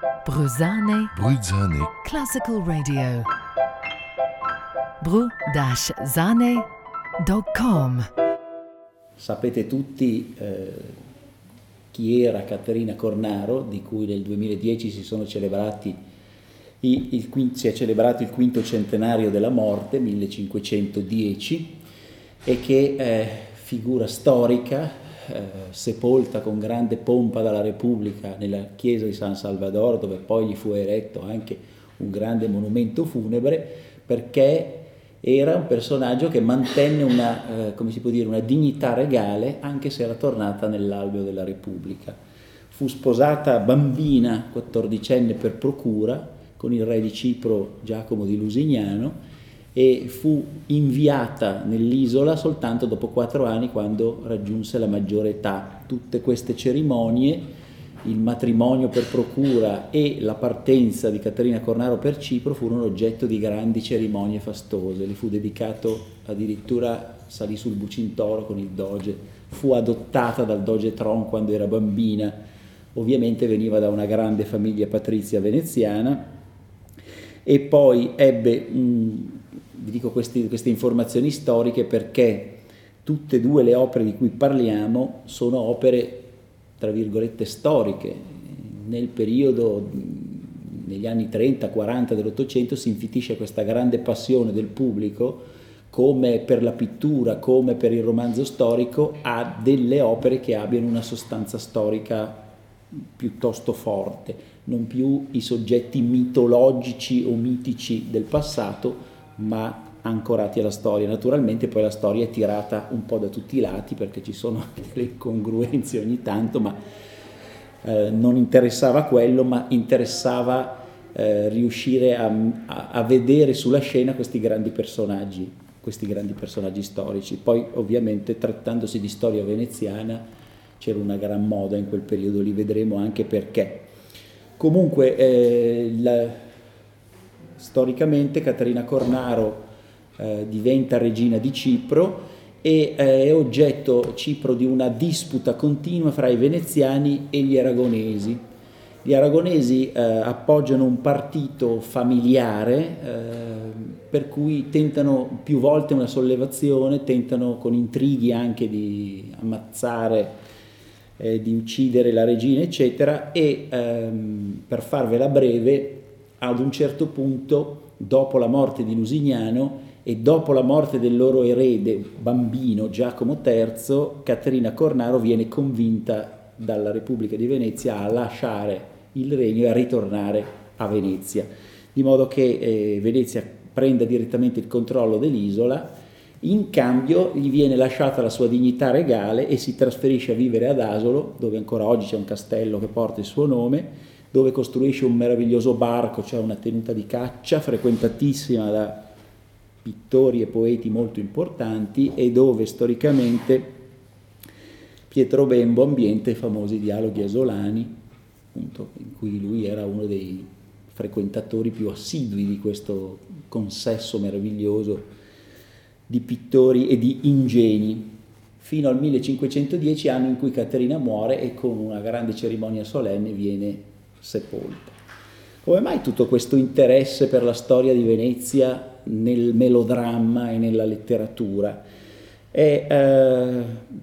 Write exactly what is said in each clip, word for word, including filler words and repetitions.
Bruzane Bruzane Classical Radio bru zane punto com. Sapete tutti eh, chi era Caterina Cornaro, di cui nel duemiladieci si sono celebrati il, il, si è celebrato il quinto centenario della morte, millecinquecentodieci, e che è figura storica, eh, sepolta con grande pompa dalla Repubblica nella chiesa di San Salvador, dove poi gli fu eretto anche un grande monumento funebre, perché era un personaggio che mantenne una, eh, come si può dire, una dignità regale anche se era tornata nell'alveo della Repubblica. Fu sposata bambina, quattordicenne per procura, con il re di Cipro Giacomo di Lusignano, e fu inviata nell'isola soltanto dopo quattro anni, quando raggiunse la maggiore età. Tutte queste cerimonie, il matrimonio per procura e la partenza di Caterina Cornaro per Cipro, furono oggetto di grandi cerimonie fastose. Le fu dedicato addirittura, salì sul Bucintoro con il doge, fu adottata dal doge Tron quando era bambina, ovviamente veniva da una grande famiglia patrizia veneziana, e poi ebbe, mh, vi dico questi, queste informazioni storiche perché tutte e due le opere di cui parliamo sono opere tra virgolette storiche. Nel periodo, negli anni trenta quaranta dell'Ottocento, si infitisce questa grande passione del pubblico, come per la pittura, come per il romanzo storico, a delle opere che abbiano una sostanza storica piuttosto forte, non più i soggetti mitologici o mitici del passato, ma ancorati alla storia. Naturalmente poi la storia è tirata un po' da tutti i lati, perché ci sono delle incongruenze ogni tanto, ma eh, non interessava quello, ma interessava eh, riuscire a, a, a vedere sulla scena questi grandi personaggi, questi grandi personaggi storici. Poi ovviamente, trattandosi di storia veneziana, c'era una gran moda in quel periodo, li vedremo anche perché. Comunque eh, la, storicamente Caterina Cornaro eh, diventa regina di Cipro e eh, è oggetto Cipro di una disputa continua fra i veneziani e gli aragonesi. Gli aragonesi eh, appoggiano un partito familiare eh, per cui tentano più volte una sollevazione, tentano con intrighi anche di ammazzare, eh, di uccidere la regina, eccetera, e ehm, per farvela breve, ad un certo punto, dopo la morte di Lusignano e dopo la morte del loro erede bambino Giacomo terzo, Caterina Cornaro viene convinta dalla Repubblica di Venezia a lasciare il regno e a ritornare a Venezia, di modo che eh, Venezia prenda direttamente il controllo dell'isola. In cambio gli viene lasciata la sua dignità regale e si trasferisce a vivere ad Asolo, dove ancora oggi c'è un castello che porta il suo nome, dove costruisce un meraviglioso barco, cioè una tenuta di caccia frequentatissima da pittori e poeti molto importanti, e dove storicamente Pietro Bembo ambienta i famosi dialoghi asolani, appunto, in cui lui era uno dei frequentatori più assidui di questo consesso meraviglioso di pittori e di ingegni, fino al millecinquecentodieci, anno in cui Caterina muore e con una grande cerimonia solenne viene sepolta. Come mai tutto questo interesse per la storia di Venezia nel melodramma e nella letteratura? E, eh,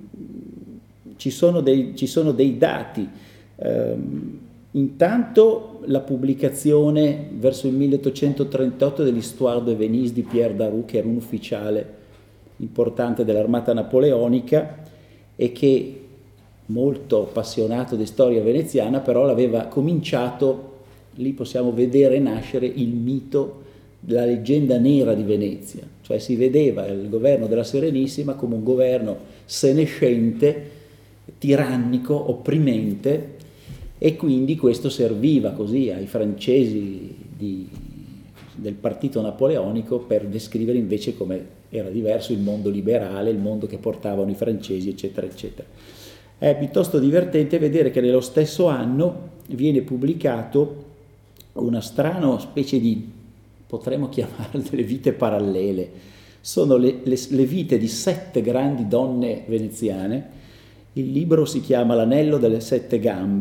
ci, sono dei, ci sono dei dati. Eh, intanto la pubblicazione verso il milleottocentotrentotto dell'Histoire de Venise di Pierre Daru, che era un ufficiale importante dell'armata napoleonica e che, molto appassionato di storia veneziana, però l'aveva cominciato, lì possiamo vedere nascere il mito della leggenda nera di Venezia, cioè si vedeva il governo della Serenissima come un governo senescente, tirannico, opprimente, e quindi questo serviva così ai francesi di, del partito napoleonico per descrivere invece come era diverso il mondo liberale, il mondo che portavano i francesi, eccetera, eccetera. È piuttosto divertente vedere che nello stesso anno viene pubblicato una strana specie di, potremmo chiamarle, delle vite parallele. Sono le, le, le vite di sette grandi donne veneziane. Il libro si chiama L'anello delle sette gambe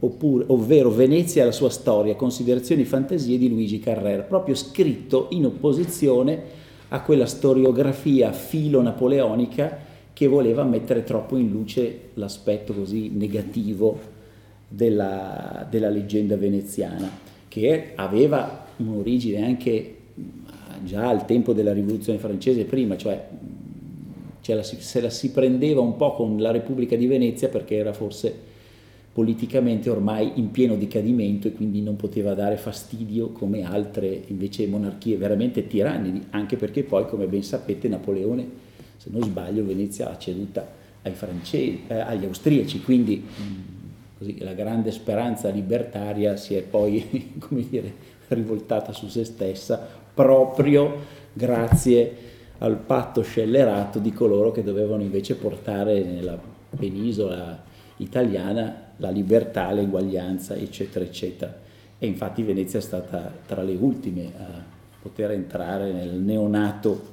oppure, ovvero Venezia e la sua storia, considerazioni e fantasie di Luigi Carrera, proprio scritto in opposizione a quella storiografia filo-napoleonica che voleva mettere troppo in luce l'aspetto così negativo della, della leggenda veneziana, che aveva un'origine anche già al tempo della rivoluzione francese prima, cioè, cioè la, se la si prendeva un po' con la Repubblica di Venezia perché era forse politicamente ormai in pieno decadimento e quindi non poteva dare fastidio come altre invece monarchie veramente tiranniche, anche perché poi, come ben sapete, Napoleone, se non sbaglio, Venezia l'ha ceduta ai francesi, eh, agli austriaci, quindi mh, così la grande speranza libertaria si è poi, come dire, rivoltata su se stessa proprio grazie al patto scellerato di coloro che dovevano invece portare nella penisola italiana la libertà, l'eguaglianza, eccetera, eccetera. E infatti Venezia è stata tra le ultime a poter entrare nel neonato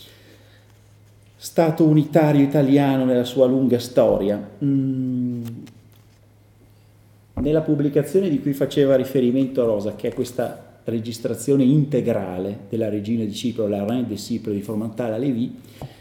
Stato unitario italiano nella sua lunga storia. Mm. Nella pubblicazione di cui faceva riferimento Rosa, che è questa registrazione integrale della regina di Cipro, la Reine de Cypre di Fromentale Lévy,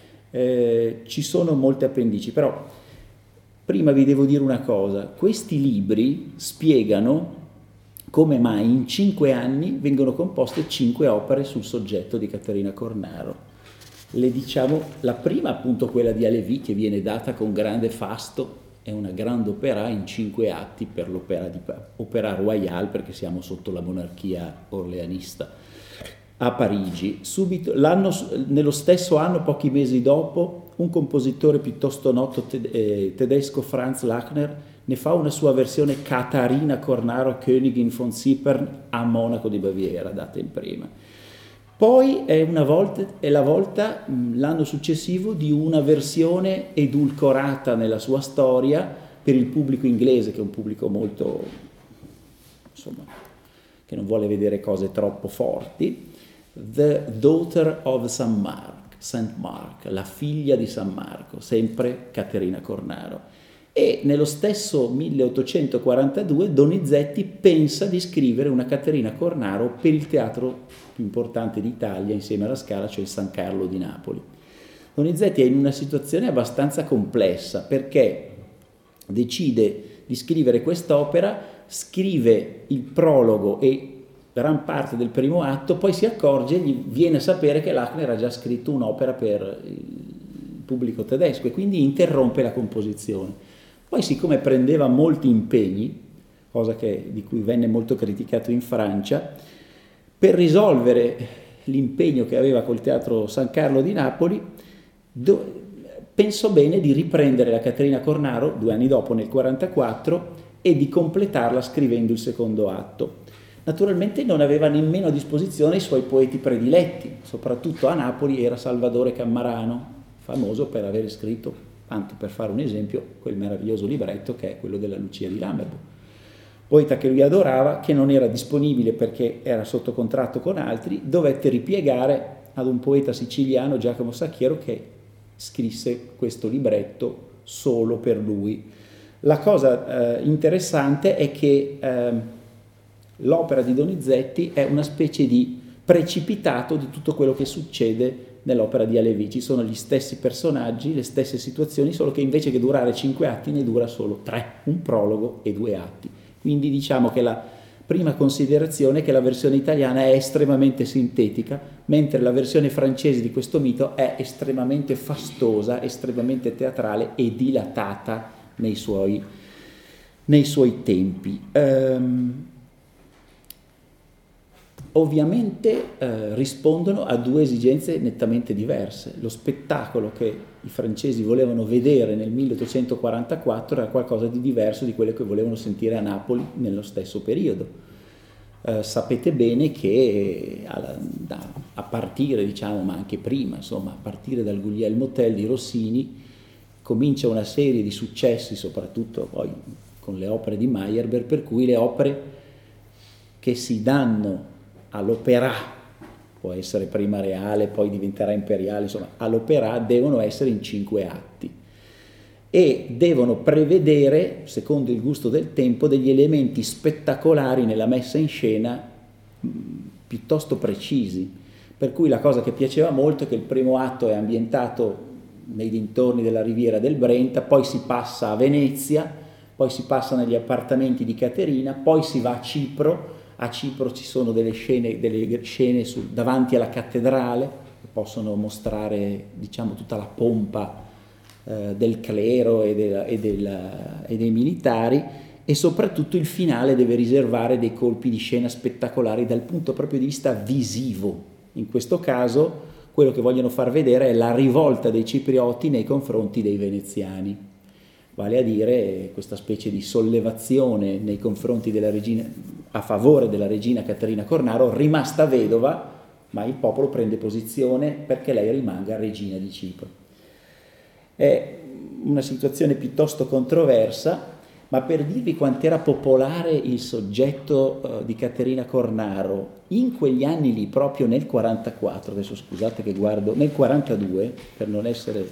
eh, ci sono molte appendici, però prima vi devo dire una cosa: questi libri spiegano come mai in cinque anni vengono composte cinque opere sul soggetto di Caterina Cornaro. Le diciamo, la prima appunto quella di Halévy, che viene data con grande fasto, è una grande opera in cinque atti per l'opera di Opera Royale, perché siamo sotto la monarchia orleanista, a Parigi. Subito, l'anno, nello stesso anno, pochi mesi dopo, un compositore piuttosto noto ted- eh, tedesco, Franz Lachner, ne fa una sua versione Katharina Cornaro Königin von Cypern a Monaco di Baviera, data in prima. Poi è, una volta, è la volta, l'anno successivo, di una versione edulcorata nella sua storia per il pubblico inglese, che è un pubblico molto, insomma, che non vuole vedere cose troppo forti, The Daughter of Saint Mark, Saint Mark, la figlia di San Marco, sempre Caterina Cornaro. E nello stesso milleottocentoquarantadue Donizetti pensa di scrivere una Caterina Cornaro per il teatro più importante d'Italia insieme alla Scala, cioè il San Carlo di Napoli. Donizetti è in una situazione abbastanza complessa perché decide di scrivere quest'opera, scrive il prologo e gran parte del primo atto, poi si accorge, gli viene a sapere che Lachner ha già scritto un'opera per il pubblico tedesco e quindi interrompe la composizione. Poi, siccome prendeva molti impegni, cosa che, di cui venne molto criticato in Francia, per risolvere l'impegno che aveva col Teatro San Carlo di Napoli, do, pensò bene di riprendere la Caterina Cornaro due anni dopo, nel quarantaquattro, e di completarla scrivendo il secondo atto. Naturalmente non aveva nemmeno a disposizione i suoi poeti prediletti, soprattutto a Napoli era Salvadore Cammarano, famoso per aver scritto, tanto per fare un esempio, quel meraviglioso libretto che è quello della Lucia di Lammermoor, poeta che lui adorava, che non era disponibile perché era sotto contratto con altri, dovette ripiegare ad un poeta siciliano, Giacomo Sacchiero, che scrisse questo libretto solo per lui. La cosa eh, interessante è che eh, l'opera di Donizetti è una specie di precipitato di tutto quello che succede nell'opera di Halévy. Ci sono gli stessi personaggi, le stesse situazioni, solo che invece che durare cinque atti ne dura solo tre, un prologo e due atti. Quindi diciamo che la prima considerazione è che la versione italiana è estremamente sintetica, mentre la versione francese di questo mito è estremamente fastosa, estremamente teatrale e dilatata nei suoi, nei suoi tempi. Um, Ovviamente eh, rispondono a due esigenze nettamente diverse. Lo spettacolo che i francesi volevano vedere nel milleottocentoquarantaquattro era qualcosa di diverso di quello che volevano sentire a Napoli nello stesso periodo. Eh, sapete bene che a, da, a partire, diciamo, ma anche prima, insomma, a partire dal Guglielmo Tell di Rossini, comincia una serie di successi, soprattutto poi con le opere di Meyerbeer, per cui le opere che si danno all'opera, può essere prima reale, poi diventerà imperiale, insomma, all'opera devono essere in cinque atti. e devono prevedere, secondo il gusto del tempo, degli elementi spettacolari nella messa in scena mh, piuttosto precisi. Per cui la cosa che piaceva molto è che il primo atto è ambientato nei dintorni della riviera del Brenta, poi si passa a Venezia, poi si passa negli appartamenti di Caterina, poi si va a Cipro. A Cipro ci sono delle scene, delle scene su, davanti alla cattedrale che possono mostrare, diciamo, tutta la pompa eh, del clero e, della, e, della, e dei militari, e soprattutto il finale deve riservare dei colpi di scena spettacolari dal punto proprio di vista visivo. In questo caso quello che vogliono far vedere è la rivolta dei ciprioti nei confronti dei veneziani, vale a dire questa specie di sollevazione nei confronti della regina, a favore della regina Caterina Cornaro, rimasta vedova, ma il popolo prende posizione perché lei rimanga regina di Cipro. È una situazione piuttosto controversa, ma per dirvi quant'era popolare il soggetto uh, di Caterina Cornaro, in quegli anni lì, proprio nel quarantaquattro, adesso scusate che guardo, nel quarantadue, per non essere...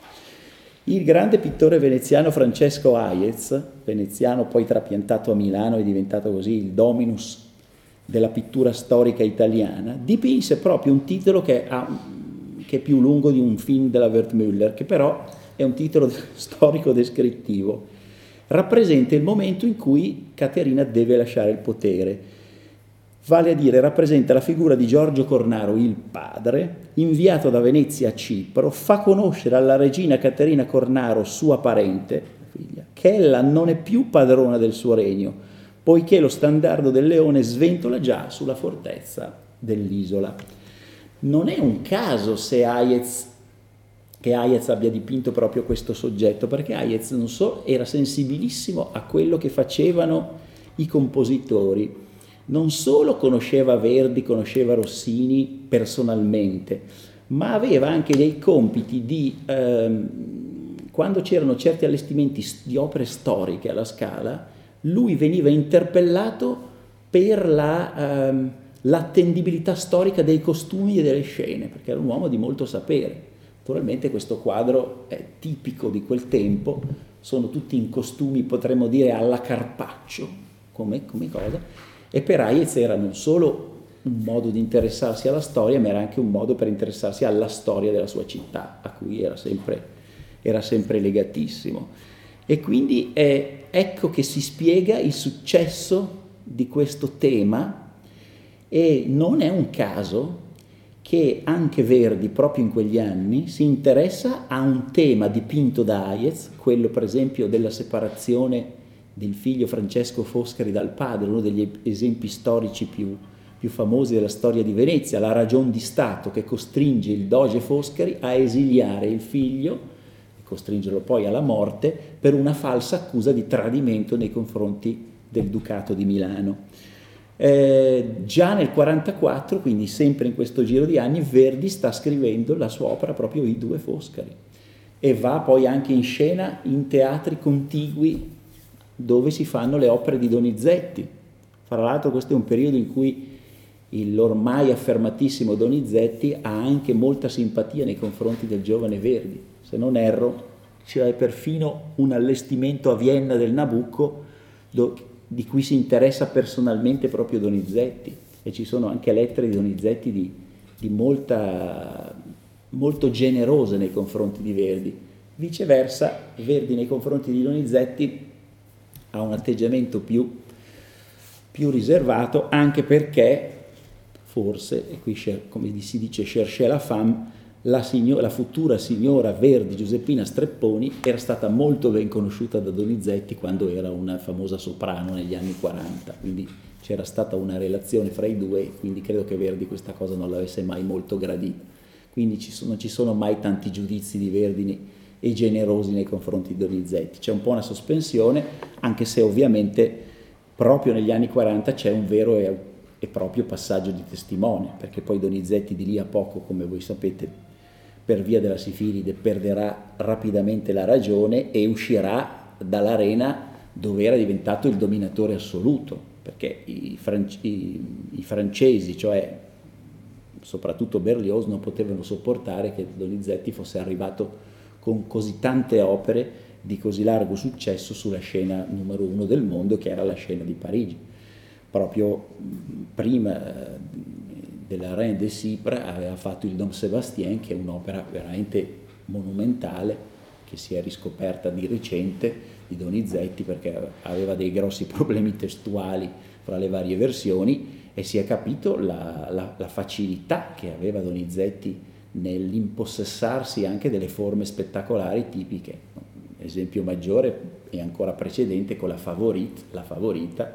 il grande pittore veneziano Francesco Hayez, veneziano poi trapiantato a Milano e diventato così il dominus della pittura storica italiana, dipinse proprio un titolo che, ha, che è più lungo di un film della Wertmüller, che però è un titolo storico descrittivo. Rappresenta il momento in cui Caterina deve lasciare il potere, vale a dire rappresenta la figura di Giorgio Cornaro, il padre, inviato da Venezia a Cipro, fa conoscere alla regina Caterina Cornaro, sua parente, figlia, che ella non è più padrona del suo regno, poiché lo standardo del leone sventola già sulla fortezza dell'isola. Non è un caso se Hayez che Hayez abbia dipinto proprio questo soggetto, perché Hayez non so, era sensibilissimo a quello che facevano i compositori. Non solo conosceva Verdi, conosceva Rossini personalmente, ma aveva anche dei compiti di, ehm, quando c'erano certi allestimenti di opere storiche alla Scala, lui veniva interpellato per la, ehm, l'attendibilità storica dei costumi e delle scene, perché era un uomo di molto sapere. Naturalmente questo quadro è tipico di quel tempo, sono tutti in costumi, potremmo dire, alla Carpaccio, come, come cosa, e per Hayez era non solo un modo di interessarsi alla storia, ma era anche un modo per interessarsi alla storia della sua città, a cui era sempre, era sempre legatissimo. E quindi è, ecco che si spiega il successo di questo tema, e non è un caso che anche Verdi, proprio in quegli anni, si interessa a un tema dipinto da Hayez, quello per esempio della separazione del figlio Francesco Foscari dal padre, uno degli esempi storici più, più famosi della storia di Venezia, la ragion di Stato che costringe il doge Foscari a esiliare il figlio e costringerlo poi alla morte per una falsa accusa di tradimento nei confronti del Ducato di Milano. Eh, già nel quarantaquattro, quindi sempre in questo giro di anni, Verdi sta scrivendo la sua opera proprio I due Foscari, e va poi anche in scena in teatri contigui dove si fanno le opere di Donizetti. Fra l'altro questo è un periodo in cui l'ormai affermatissimo Donizetti ha anche molta simpatia nei confronti del giovane Verdi. Se non erro, c'è perfino un allestimento a Vienna del Nabucco dove di cui si interessa personalmente proprio Donizetti, e ci sono anche lettere di Donizetti di, di molta, molto generose nei confronti di Verdi. Viceversa, Verdi nei confronti di Donizetti ha un atteggiamento più, più riservato, anche perché forse, e qui come si dice chercher la femme, La, signora, la futura signora Verdi, Giuseppina Strepponi, era stata molto ben conosciuta da Donizetti quando era una famosa soprano negli anni quaranta, quindi c'era stata una relazione fra i due, quindi credo che Verdi questa cosa non l'avesse mai molto gradita. Quindi ci sono, non ci sono mai tanti giudizi di Verdi e generosi nei confronti di Donizetti. C'è un po' una sospensione, anche se ovviamente proprio negli anni quaranta c'è un vero e, e proprio passaggio di testimone, perché poi Donizetti di lì a poco, come voi sapete, per via della sifilide perderà rapidamente la ragione e uscirà dall'arena dove era diventato il dominatore assoluto, perché i, franc- i, i francesi, cioè soprattutto Berlioz, non potevano sopportare che Donizetti fosse arrivato con così tante opere di così largo successo sulla scena numero uno del mondo, che era la scena di Parigi. Proprio prima della Reine de Cypre aveva fatto il Dom Sébastien, che è un'opera veramente monumentale, che si è riscoperta di recente, di Donizetti, perché aveva dei grossi problemi testuali fra le varie versioni, e si è capito la, la, la facilità che aveva Donizetti nell'impossessarsi anche delle forme spettacolari tipiche. Esempio maggiore e ancora precedente con la Favorite, la Favorita,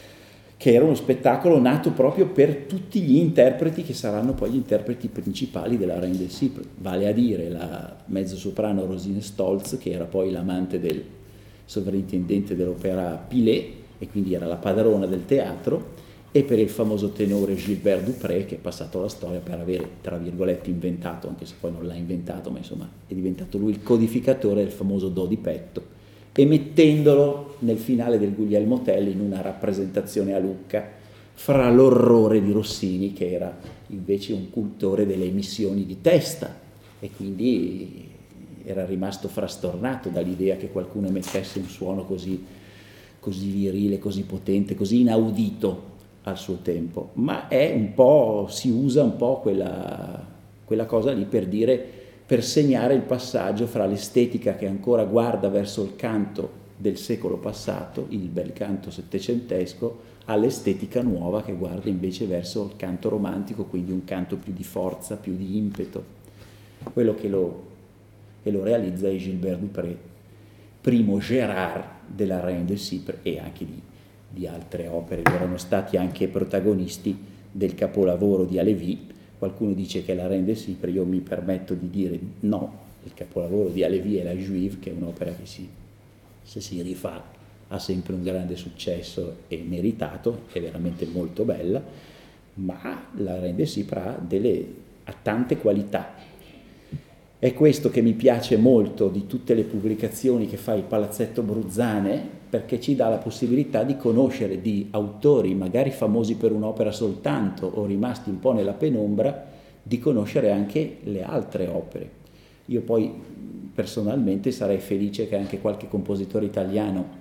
che era uno spettacolo nato proprio per tutti gli interpreti che saranno poi gli interpreti principali della Reine de Cypre, vale a dire la mezzosoprano Rosine Stolz, che era poi l'amante del sovrintendente dell'opera Pilet e quindi era la padrona del teatro, e per il famoso tenore Gilbert Dupré, che è passato alla storia per avere, tra virgolette, inventato, anche se poi non l'ha inventato, ma insomma è diventato lui il codificatore del famoso do di petto, e mettendolo nel finale del Guglielmo Tell in una rappresentazione a Lucca, fra l'orrore di Rossini, che era invece un cultore delle emissioni di testa, e quindi era rimasto frastornato dall'idea che qualcuno mettesse un suono così, così virile, così potente, così inaudito al suo tempo. Ma è un po', si usa un po' quella, quella cosa lì per dire, per segnare il passaggio fra l'estetica che ancora guarda verso il canto del secolo passato, il bel canto settecentesco, all'estetica nuova che guarda invece verso il canto romantico, quindi un canto più di forza, più di impeto. Quello che lo, che lo realizza è Gilbert Dupré, primo Gérard della Reine de Cypre e anche di, di altre opere. Erano stati anche protagonisti del capolavoro di Halévy. Qualcuno dice che è la Reine de Cypre, io mi permetto di dire no, il capolavoro di Halévy è la Juive, che è un'opera che si, se si rifà ha sempre un grande successo e meritato, è veramente molto bella, ma la Reine de Cypre ha, delle, ha tante qualità. È questo che mi piace molto di tutte le pubblicazioni che fa il Palazzetto Bruzzane, perché ci dà la possibilità di conoscere di autori magari famosi per un'opera soltanto o rimasti un po' nella penombra, di conoscere anche le altre opere. Io poi personalmente sarei felice che anche qualche compositore italiano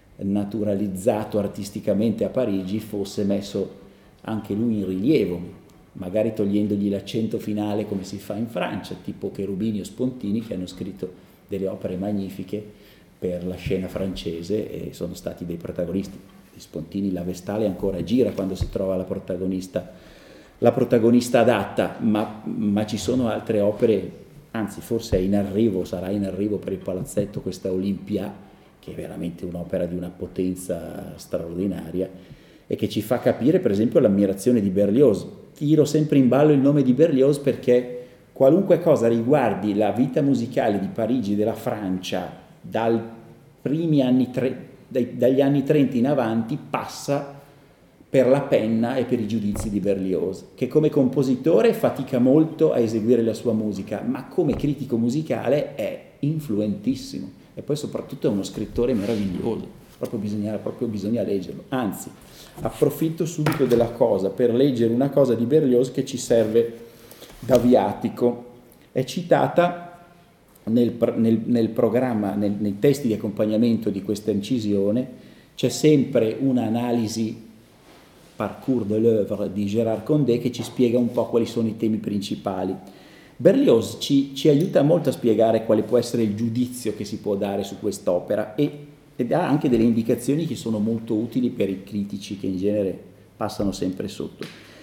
naturalizzato artisticamente a Parigi fosse messo anche lui in rilievo, magari togliendogli l'accento finale come si fa in Francia, tipo Cherubini o Spontini, che hanno scritto delle opere magnifiche per la scena francese e sono stati dei protagonisti. Di Spontini la Vestale ancora gira quando si trova la protagonista, la protagonista adatta, ma, ma ci sono altre opere, anzi forse è in arrivo, sarà in arrivo per il Palazzetto questa Olympia, che è veramente un'opera di una potenza straordinaria e che ci fa capire per esempio l'ammirazione di Berlioz. Tiro sempre in ballo il nome di Berlioz perché qualunque cosa riguardi la vita musicale di Parigi e della Francia dal primi anni tre, dai, dagli anni trenta in avanti passa per la penna e per i giudizi di Berlioz, che come compositore fatica molto a eseguire la sua musica, ma come critico musicale è influentissimo e poi soprattutto è uno scrittore meraviglioso, proprio bisogna, proprio bisogna leggerlo. Anzi, approfitto subito della cosa per leggere una cosa di Berlioz che ci serve da viatico. È citata nel, nel, nel programma, nel, nei testi di accompagnamento di questa incisione, c'è sempre un'analisi parcours de l'œuvre di Gérard Condé che ci spiega un po' quali sono i temi principali. Berlioz ci, ci aiuta molto a spiegare quale può essere il giudizio che si può dare su quest'opera e ed ha anche delle indicazioni che sono molto utili per i critici che in genere passano sempre sotto.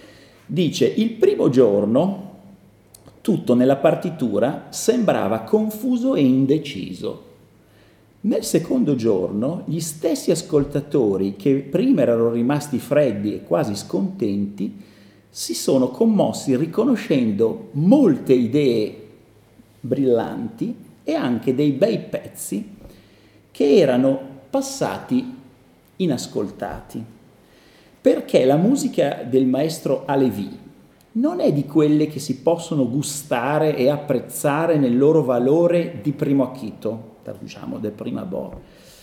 Dice: il primo giorno tutto nella partitura sembrava confuso e indeciso. Nel secondo giorno gli stessi ascoltatori che prima erano rimasti freddi e quasi scontenti si sono commossi riconoscendo molte idee brillanti e anche dei bei pezzi che erano passati inascoltati, perché la musica del maestro Halévy non è di quelle che si possono gustare e apprezzare nel loro valore di primo acchito, diciamo del primo abord.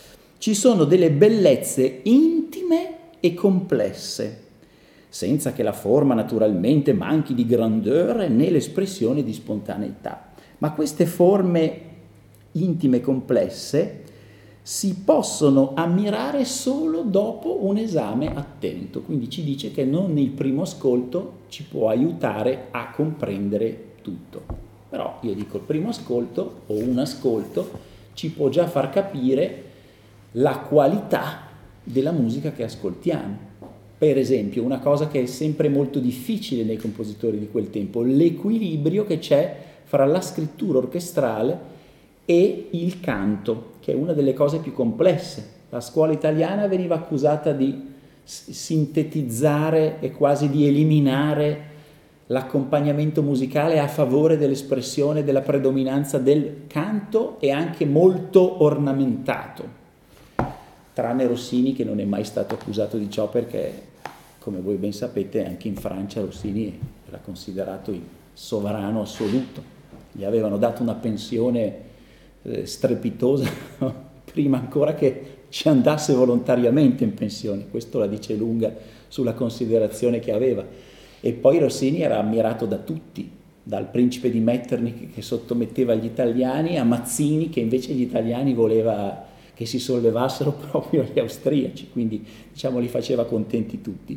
Ci sono delle bellezze intime e complesse, senza che la forma naturalmente manchi di grandeur né l'espressione di spontaneità, ma queste forme intime e complesse si possono ammirare solo dopo un esame attento. Quindi ci dice che non il primo ascolto ci può aiutare a comprendere tutto. Però io dico il primo ascolto o un ascolto ci può già far capire la qualità della musica che ascoltiamo. Per esempio, una cosa che è sempre molto difficile nei compositori di quel tempo, l'equilibrio che c'è fra la scrittura orchestrale e il canto, che è una delle cose più complesse. La scuola italiana veniva accusata di sintetizzare e quasi di eliminare l'accompagnamento musicale a favore dell'espressione della predominanza del canto e anche molto ornamentato, tranne Rossini, che non è mai stato accusato di ciò, perché, come voi ben sapete, anche in Francia Rossini era considerato il sovrano assoluto. Gli avevano dato una pensione strepitosa prima ancora che ci andasse volontariamente in pensione. Questo la dice lunga sulla considerazione che aveva. E poi Rossini era ammirato da tutti, dal principe di Metternich che sottometteva gli italiani a Mazzini che invece gli italiani voleva che si sollevassero proprio gli austriaci, quindi diciamo li faceva contenti tutti.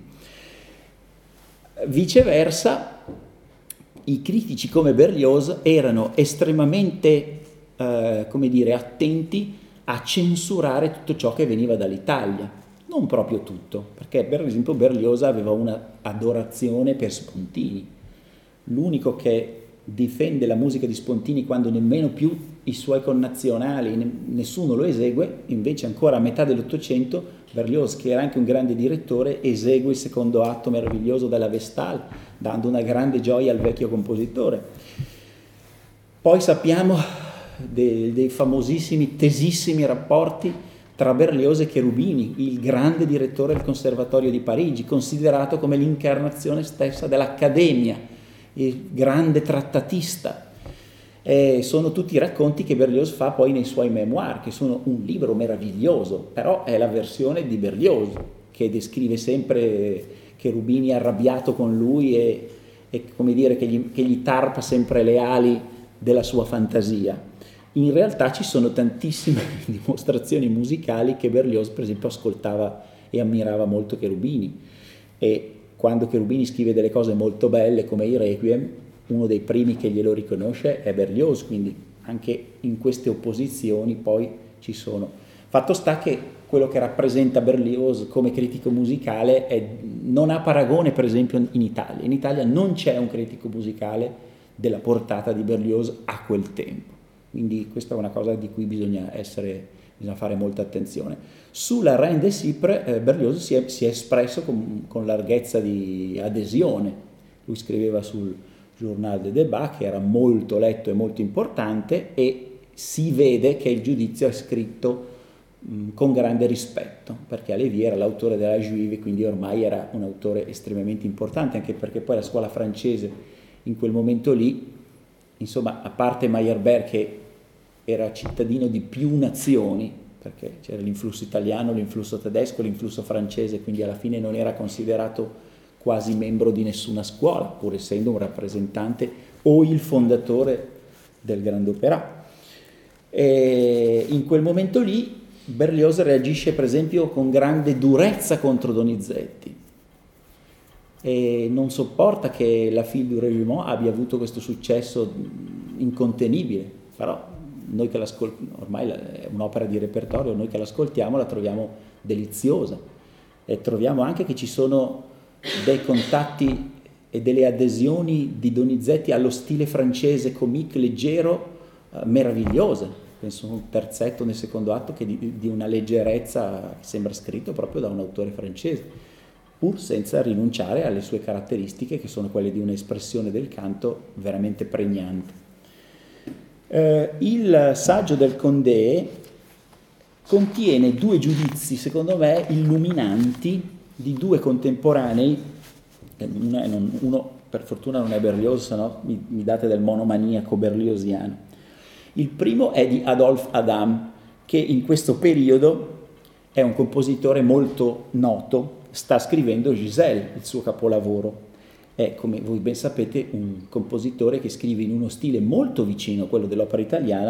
Viceversa, i critici come Berlioz erano estremamente Eh, come dire, attenti a censurare tutto ciò che veniva dall'Italia, non proprio tutto, perché per esempio Berlioz aveva una adorazione per Spontini. L'unico che difende la musica di Spontini quando nemmeno più i suoi connazionali, ne- nessuno lo esegue, invece ancora a metà dell'Ottocento Berlioz, che era anche un grande direttore, esegue il secondo atto meraviglioso della Vestale, dando una grande gioia al vecchio compositore. Poi sappiamo Dei, dei famosissimi, tesissimi rapporti tra Berlioz e Cherubini, il grande direttore del Conservatorio di Parigi, considerato come l'incarnazione stessa dell'Accademia, il grande trattatista. E sono tutti racconti che Berlioz fa poi nei suoi memoir, che sono un libro meraviglioso, però è la versione di Berlioz, che descrive sempre Cherubini arrabbiato con lui e, e come dire, che gli, che gli tarpa sempre le ali della sua fantasia. In realtà ci sono tantissime dimostrazioni musicali che Berlioz, per esempio, ascoltava e ammirava molto Cherubini, e quando Cherubini scrive delle cose molto belle come i Requiem, uno dei primi che glielo riconosce è Berlioz, quindi anche in queste opposizioni poi ci sono. Fatto sta che quello che rappresenta Berlioz come critico musicale è, non ha paragone per esempio in Italia. In Italia non c'è un critico musicale della portata di Berlioz a quel tempo. Quindi questa è una cosa di cui bisogna essere, bisogna fare molta attenzione. Sulla Reine des Cypres eh, Berlioz si è, si è espresso con, con larghezza di adesione. Lui scriveva sul Journal des Débats, che era molto letto e molto importante, e si vede che il giudizio è scritto mh, con grande rispetto, perché Halévy era l'autore della Juive, quindi ormai era un autore estremamente importante, anche perché poi la scuola francese in quel momento lì, insomma, a parte Meyerbeer che era cittadino di più nazioni, perché c'era l'influsso italiano, l'influsso tedesco, l'influsso francese, quindi alla fine non era considerato quasi membro di nessuna scuola, pur essendo un rappresentante o il fondatore del Grand Opéra. E in quel momento lì Berlioz reagisce per esempio con grande durezza contro Donizetti e non sopporta che La Fille du Régiment abbia avuto questo successo incontenibile, però noi che l'ascoltiamo, ormai è un'opera di repertorio, noi che l'ascoltiamo la troviamo deliziosa e troviamo anche che ci sono dei contatti e delle adesioni di Donizetti allo stile francese comique leggero eh, meravigliose. Penso a un terzetto nel secondo atto che di, di una leggerezza che sembra scritto proprio da un autore francese, pur senza rinunciare alle sue caratteristiche che sono quelle di un'espressione del canto veramente pregnante. Eh, il saggio del Condé contiene due giudizi, secondo me, illuminanti di due contemporanei. Uno, uno per fortuna non è Berlioz, sennò mi, mi date del monomaniaco berliosiano. Il primo è di Adolphe Adam, che in questo periodo è un compositore molto noto, sta scrivendo Giselle, il suo capolavoro. È, come voi ben sapete, un compositore che scrive in uno stile molto vicino a quello dell'opera italiana,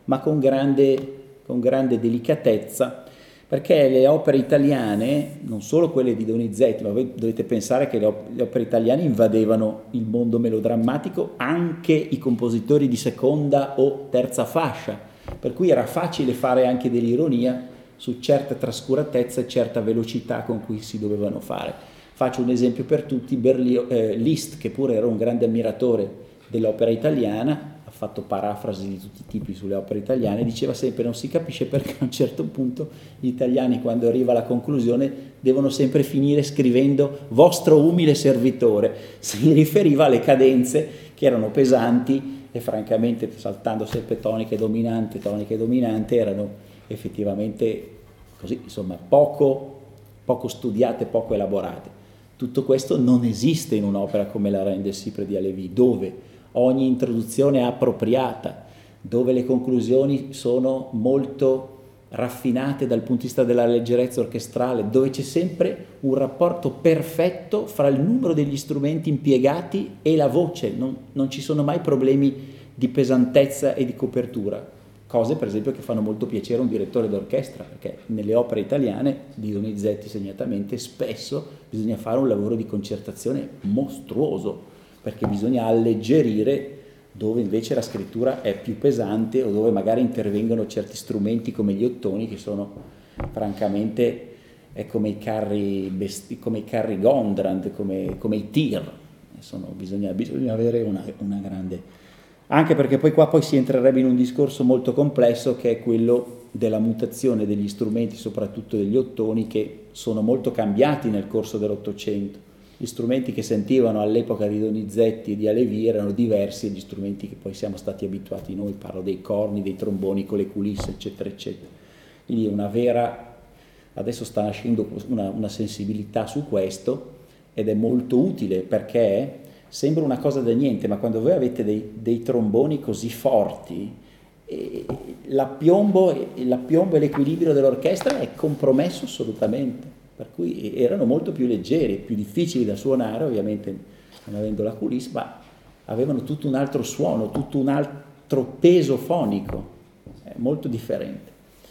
ma con grande, con grande delicatezza, perché le opere italiane, non solo quelle di Donizetti, ma voi dovete pensare che le, op- le opere italiane invadevano il mondo melodrammatico, anche i compositori di seconda o terza fascia, per cui era facile fare anche dell'ironia su certa trascuratezza e certa velocità con cui si dovevano fare. Faccio un esempio per tutti: Berlioz, eh, Liszt, che pure era un grande ammiratore dell'opera italiana, ha fatto parafrasi di tutti i tipi sulle opere italiane, diceva sempre: non si capisce perché a un certo punto gli italiani, quando arriva alla conclusione, devono sempre finire scrivendo vostro umile servitore. Si riferiva alle cadenze che erano pesanti e francamente, saltando sempre toniche dominante, toniche dominante, erano effettivamente così, insomma, poco, poco studiate, poco elaborate. Tutto questo non esiste in un'opera come la Reine de Cypre di Halévy, dove ogni introduzione è appropriata, dove le conclusioni sono molto raffinate dal punto di vista della leggerezza orchestrale, dove c'è sempre un rapporto perfetto fra il numero degli strumenti impiegati e la voce, non, non ci sono mai problemi di pesantezza e di copertura, cose per esempio che fanno molto piacere a un direttore d'orchestra, perché nelle opere italiane, di Donizetti segnatamente, spesso bisogna fare un lavoro di concertazione mostruoso, perché bisogna alleggerire dove invece la scrittura è più pesante o dove magari intervengono certi strumenti come gli ottoni, che sono francamente è come i carri, besti, come i carri Gondrand, come, come i tir. Sono, bisogna, bisogna avere una, una grande... Anche perché poi qua poi si entrerebbe in un discorso molto complesso, che è quello della mutazione degli strumenti, soprattutto degli ottoni, che sono molto cambiati nel corso dell'Ottocento. Gli strumenti che sentivano all'epoca di Donizetti e di Halévy erano diversi dagli strumenti che poi siamo stati abituati noi, parlo dei corni, dei tromboni con le culisse, eccetera, eccetera. Quindi una vera, adesso sta nascendo una, una sensibilità su questo, ed è molto utile, perché sembra una cosa da niente, ma quando voi avete dei, dei tromboni così forti, eh, l'appiombo, l'appiombo e l'equilibrio dell'orchestra è compromesso assolutamente, per cui erano molto più leggeri, più difficili da suonare, ovviamente non avendo la coulisse, ma avevano tutto un altro suono, tutto un altro peso fonico, è molto differente.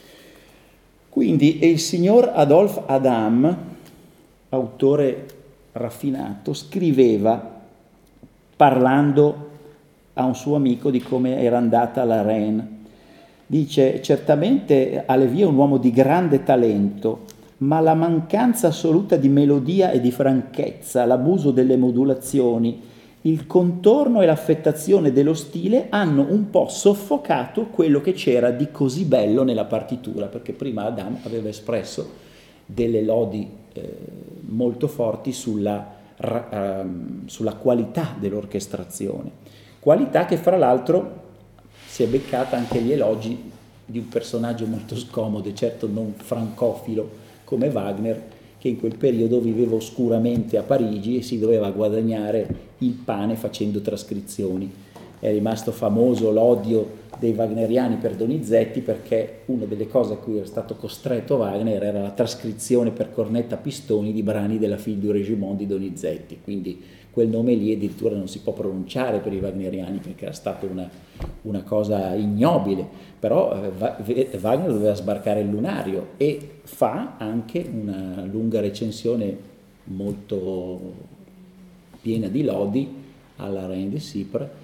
Quindi il signor Adolphe Adam, autore raffinato, scriveva, parlando a un suo amico di come era andata la Reine. Dice: certamente Halévy è un uomo di grande talento, ma la mancanza assoluta di melodia e di franchezza, l'abuso delle modulazioni, il contorno e l'affettazione dello stile hanno un po' soffocato quello che c'era di così bello nella partitura, perché prima Adam aveva espresso delle lodi eh, molto forti sulla sulla qualità dell'orchestrazione, qualità che fra l'altro si è beccata anche gli elogi di un personaggio molto scomodo e certo non francofilo come Wagner, che in quel periodo viveva oscuramente a Parigi e si doveva guadagnare il pane facendo trascrizioni. È rimasto famoso l'odio dei wagneriani per Donizetti, perché una delle cose a cui era stato costretto Wagner era la trascrizione per cornetta a pistoni di brani della Fille du Régiment di Donizetti, quindi quel nome lì addirittura non si può pronunciare per i wagneriani, perché era stata una, una cosa ignobile, però eh, Wagner doveva sbarcare il lunario e fa anche una lunga recensione molto piena di lodi alla Reine de Cypre.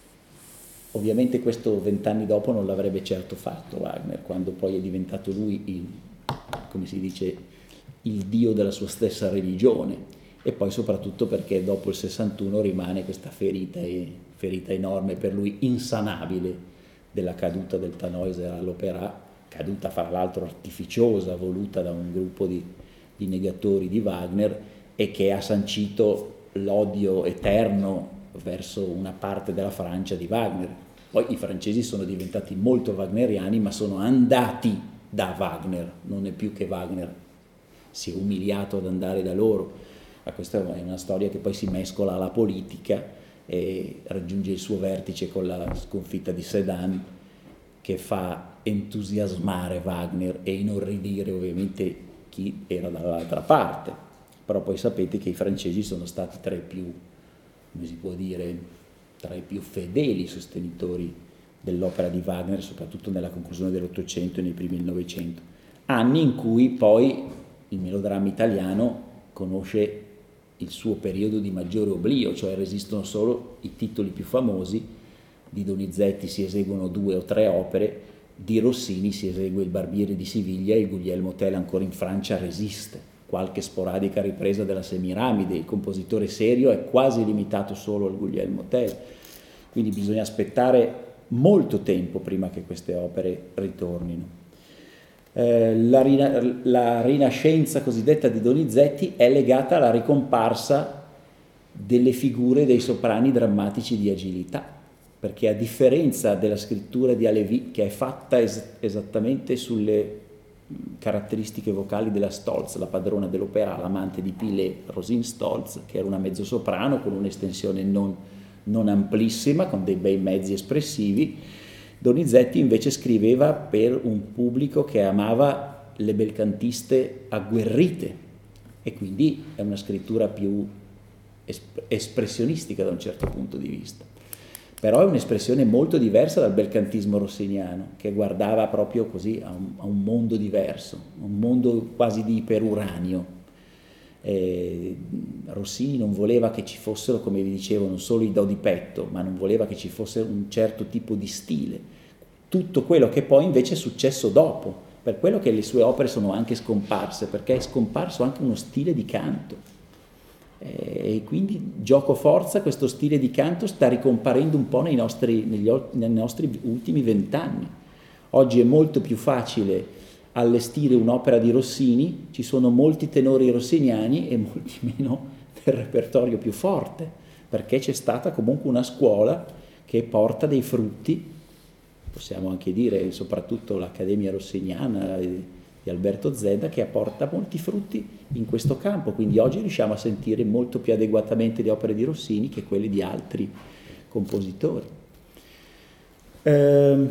Ovviamente questo vent'anni dopo non l'avrebbe certo fatto Wagner, quando poi è diventato lui il, come si dice, il dio della sua stessa religione, e poi soprattutto perché dopo il sessantuno rimane questa ferita, ferita enorme per lui, insanabile, della caduta del Tannhäuser all'Opéra, caduta fra l'altro artificiosa, voluta da un gruppo di, di negatori di Wagner, e che ha sancito l'odio eterno verso una parte della Francia di Wagner. Poi i francesi sono diventati molto wagneriani, ma sono andati da Wagner, non è più che Wagner si è umiliato ad andare da loro. Ma questa è una storia che poi si mescola alla politica e raggiunge il suo vertice con la sconfitta di Sedan, che fa entusiasmare Wagner e inorridire ovviamente chi era dall'altra parte. Però poi sapete che i francesi sono stati tra i più, come si può dire, tra i più fedeli sostenitori dell'opera di Wagner, soprattutto nella conclusione dell'Ottocento e nei primi del Novecento. Anni in cui poi il melodramma italiano conosce il suo periodo di maggiore oblio, cioè resistono solo i titoli più famosi. Di Donizetti si eseguono due o tre opere, di Rossini si esegue il Barbiere di Siviglia e il Guglielmo Tell ancora in Francia resiste. Qualche sporadica ripresa della Semiramide, il compositore serio è quasi limitato solo al Guglielmo Tell, quindi bisogna aspettare molto tempo prima che queste opere ritornino. Eh, la, rina- la rinascenza cosiddetta di Donizetti è legata alla ricomparsa delle figure dei soprani drammatici di agilità, perché a differenza della scrittura di Halévy, che è fatta es- esattamente sulle caratteristiche vocali della Stolz, la padrona dell'opera, l'amante di Pilet, Rosine Stolz, che era una mezzosoprano con un'estensione non, non amplissima, con dei bei mezzi espressivi, Donizetti invece scriveva per un pubblico che amava le belcantiste agguerrite, e quindi è una scrittura più esp- espressionistica da un certo punto di vista. Però è un'espressione molto diversa dal belcantismo rossiniano, che guardava proprio così a un, a un mondo diverso, un mondo quasi di iperuranio. Eh, Rossini non voleva che ci fossero, come vi dicevo, non solo i do di petto, ma non voleva che ci fosse un certo tipo di stile. Tutto quello che poi invece è successo dopo, per quello che le sue opere sono anche scomparse, perché è scomparso anche uno stile di canto. E quindi gioco forza questo stile di canto sta ricomparendo un po' nei nostri, negli, nei nostri ultimi vent'anni. Oggi è molto più facile allestire un'opera di Rossini, ci sono molti tenori rossiniani e molti meno del repertorio più forte, perché c'è stata comunque una scuola che porta dei frutti, possiamo anche dire soprattutto l'Accademia Rossiniana di Alberto Zeda, che apporta molti frutti in questo campo, quindi oggi riusciamo a sentire molto più adeguatamente le opere di Rossini che quelle di altri compositori. Ehm,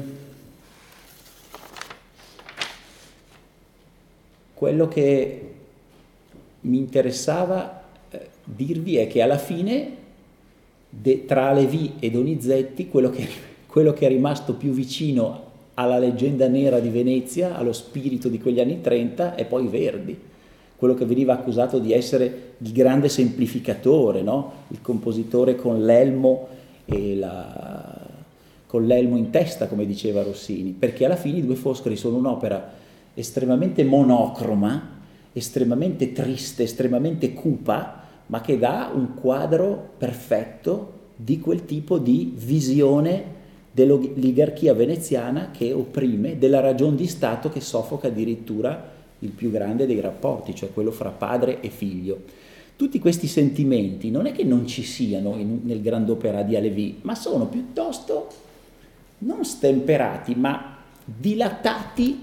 quello che mi interessava eh, dirvi è che alla fine de, tra Halévy e Donizetti quello che, quello che è rimasto più vicino alla leggenda nera di Venezia, allo spirito di quegli anni trenta, è poi Verdi, quello che veniva accusato di essere il grande semplificatore, no? Il compositore con l'elmo e la... con l'elmo in testa, come diceva Rossini, perché alla fine i Due Foscari sono un'opera estremamente monocroma, estremamente triste, estremamente cupa, ma che dà un quadro perfetto di quel tipo di visione dell'oligarchia veneziana che opprime, della ragion di Stato che soffoca addirittura il più grande dei rapporti, cioè quello fra padre e figlio. Tutti questi sentimenti non è che non ci siano in, nel grand'opera di Halévy, ma sono piuttosto non stemperati, ma dilatati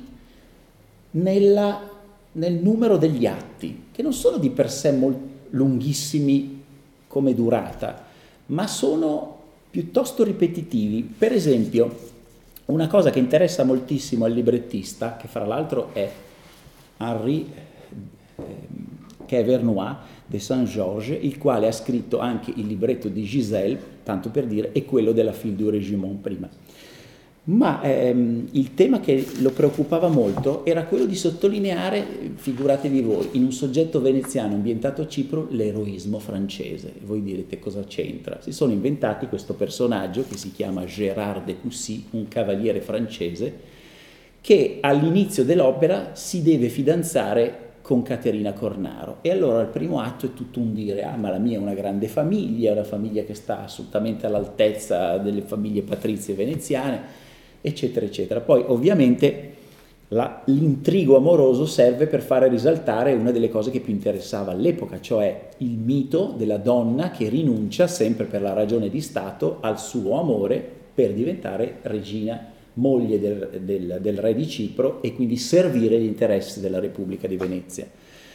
nella, nel numero degli atti, che non sono di per sé molto lunghissimi come durata, ma sono piuttosto ripetitivi. Per esempio, una cosa che interessa moltissimo al librettista, che fra l'altro è Henri eh, che è Vernois de Saint-Georges, il quale ha scritto anche il libretto di Giselle, tanto per dire, e quello della Fille du Régiment prima. Ma ehm, il tema che lo preoccupava molto era quello di sottolineare, figuratevi voi, in un soggetto veneziano ambientato a Cipro, l'eroismo francese. E voi direte cosa c'entra? Si sono inventati questo personaggio che si chiama Gérard de Coucy, un cavaliere francese, che all'inizio dell'opera si deve fidanzare con Caterina Cornaro. E allora il primo atto è tutto un dire, ah ma la mia è una grande famiglia, è una famiglia che sta assolutamente all'altezza delle famiglie patrizie veneziane, eccetera, eccetera. Poi ovviamente la, l'intrigo amoroso serve per fare risaltare una delle cose che più interessava all'epoca, cioè il mito della donna che rinuncia, sempre per la ragione di Stato, al suo amore per diventare regina, moglie del, del, del re di Cipro e quindi servire gli interessi della Repubblica di Venezia.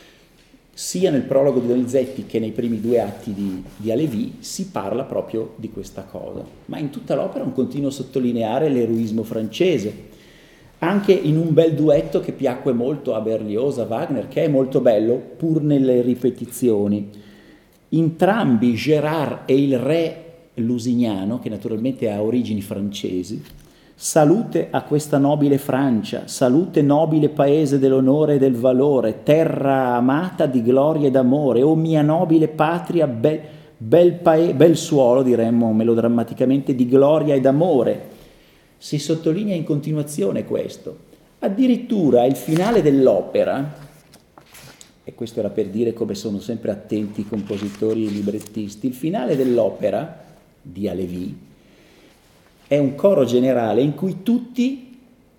Sia nel prologo di Donizetti che nei primi due atti di, di Halévy si parla proprio di questa cosa, ma in tutta l'opera un continuo sottolineare l'eroismo francese, anche in un bel duetto che piacque molto a Berlioz, a Wagner, che è molto bello pur nelle ripetizioni. Entrambi, Gérard e il re lusignano, che naturalmente ha origini francesi, Salute a questa nobile Francia, salute nobile paese dell'onore e del valore, terra amata di gloria ed amore, o mia nobile patria, bel, bel, pae, bel suolo, diremmo melodrammaticamente, di gloria ed amore. Si sottolinea in continuazione questo. Addirittura il finale dell'opera, e questo era per dire come sono sempre attenti i compositori e i librettisti, il finale dell'opera di Halévy è un coro generale in cui tutti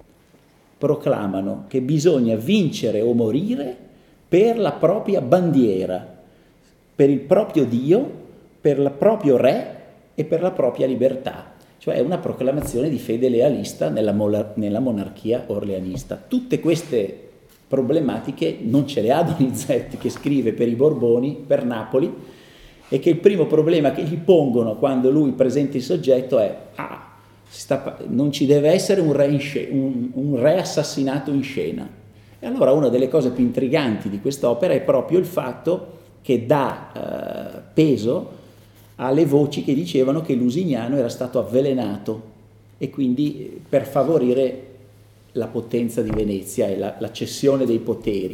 proclamano che bisogna vincere o morire per la propria bandiera, per il proprio Dio, per il proprio re e per la propria libertà. Cioè è una proclamazione di fede lealista nella, mola- nella monarchia orleanista. Tutte queste problematiche non ce le ha Donizetti, che scrive per i Borboni, per Napoli, e che il primo problema che gli pongono quando lui presenta il soggetto è ah, Sta, non ci deve essere un re, in scena, un, un re assassinato in scena. E allora una delle cose più intriganti di quest'opera è proprio il fatto che dà eh, peso alle voci che dicevano che Lusignano era stato avvelenato e quindi per favorire la potenza di Venezia e la, la cessione dei poteri.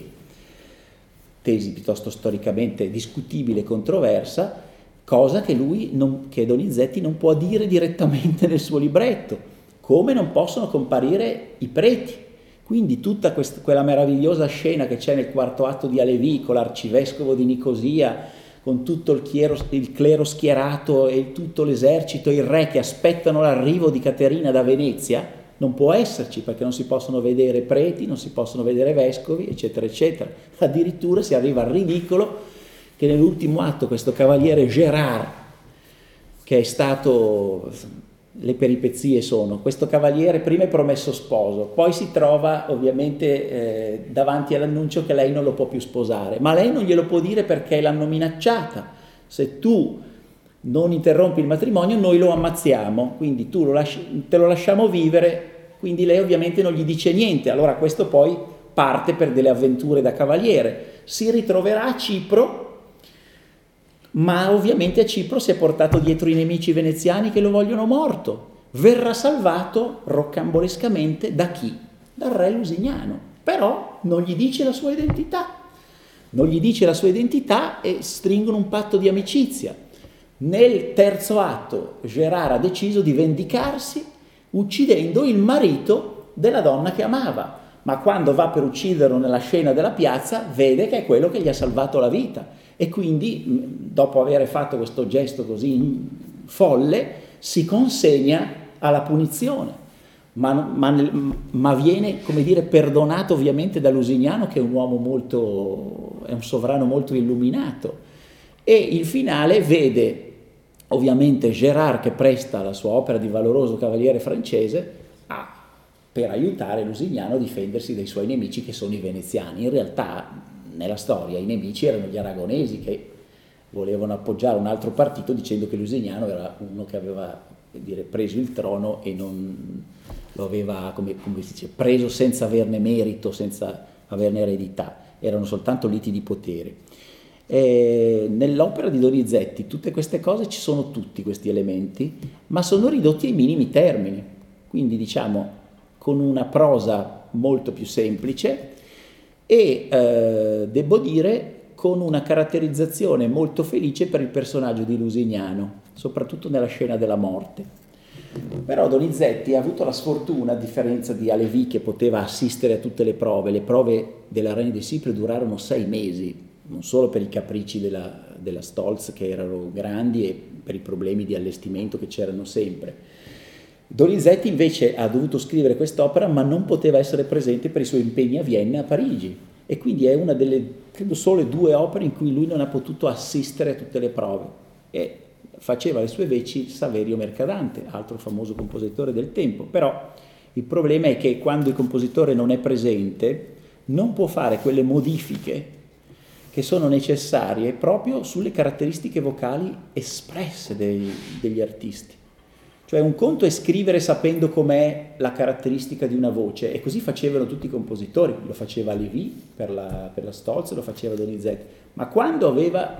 Tesi piuttosto storicamente discutibile e controversa, cosa che lui, non, che Donizetti non può dire direttamente nel suo libretto, come non possono comparire i preti. Quindi tutta questa, quella meravigliosa scena che c'è nel quarto atto di Halévy, con l'arcivescovo di Nicosia, con tutto il, chiero, il clero schierato e tutto l'esercito e il re che aspettano l'arrivo di Caterina da Venezia, non può esserci, perché non si possono vedere preti, non si possono vedere vescovi, eccetera, eccetera. Addirittura si arriva al ridicolo che nell'ultimo atto questo cavaliere Gérard, che è stato, le peripezie sono, questo cavaliere prima è promesso sposo, poi si trova ovviamente eh, davanti all'annuncio che lei non lo può più sposare, ma lei non glielo può dire perché l'hanno minacciata: se tu non interrompi il matrimonio noi lo ammazziamo, quindi tu lo lasci, te lo lasciamo vivere, quindi lei ovviamente non gli dice niente. Allora questo poi parte per delle avventure da cavaliere, si ritroverà a Cipro, ma ovviamente a Cipro si è portato dietro i nemici veneziani che lo vogliono morto. Verrà salvato rocambolescamente da chi? Dal re Lusignano, però non gli dice la sua identità, non gli dice la sua identità e stringono un patto di amicizia. Nel terzo atto Gérard ha deciso di vendicarsi uccidendo il marito della donna che amava, ma quando va per ucciderlo nella scena della piazza vede che è quello che gli ha salvato la vita. E quindi, dopo aver fatto questo gesto così folle, si consegna alla punizione, ma, ma, ma viene, come dire, perdonato ovviamente da Lusignano, che è un uomo molto, è un sovrano molto illuminato. E il finale vede ovviamente Gérard che presta la sua opera di valoroso cavaliere francese a, per aiutare Lusignano a difendersi dai suoi nemici, che sono i veneziani. In realtà nella storia i nemici erano gli aragonesi, che volevano appoggiare un altro partito dicendo che Lusignano era uno che aveva, per dire, preso il trono e non lo aveva, come, come si dice, preso senza averne merito, senza averne eredità, erano soltanto liti di potere. E nell'opera di Donizetti tutte queste cose, ci sono tutti questi elementi, ma sono ridotti ai minimi termini, quindi diciamo con una prosa molto più semplice e eh, devo dire con una caratterizzazione molto felice per il personaggio di Lusignano, soprattutto nella scena della morte. Però Donizetti ha avuto la sfortuna, a differenza di Halévy che poteva assistere a tutte le prove, le prove della Reine de Cypre durarono sei mesi, non solo per i capricci della, della Stolz che erano grandi e per i problemi di allestimento che c'erano sempre. Donizetti invece ha dovuto scrivere quest'opera, ma non poteva essere presente per i suoi impegni a Vienna e a Parigi, e quindi è una delle, credo, sole due opere in cui lui non ha potuto assistere a tutte le prove, e faceva le sue veci Saverio Mercadante, altro famoso compositore del tempo. Però il problema è che quando il compositore non è presente non può fare quelle modifiche che sono necessarie proprio sulle caratteristiche vocali espresse dei, degli artisti. Cioè un conto è scrivere sapendo com'è la caratteristica di una voce, e così facevano tutti i compositori, lo faceva Halévy per la, per la Stolz, lo faceva Donizetti, ma quando aveva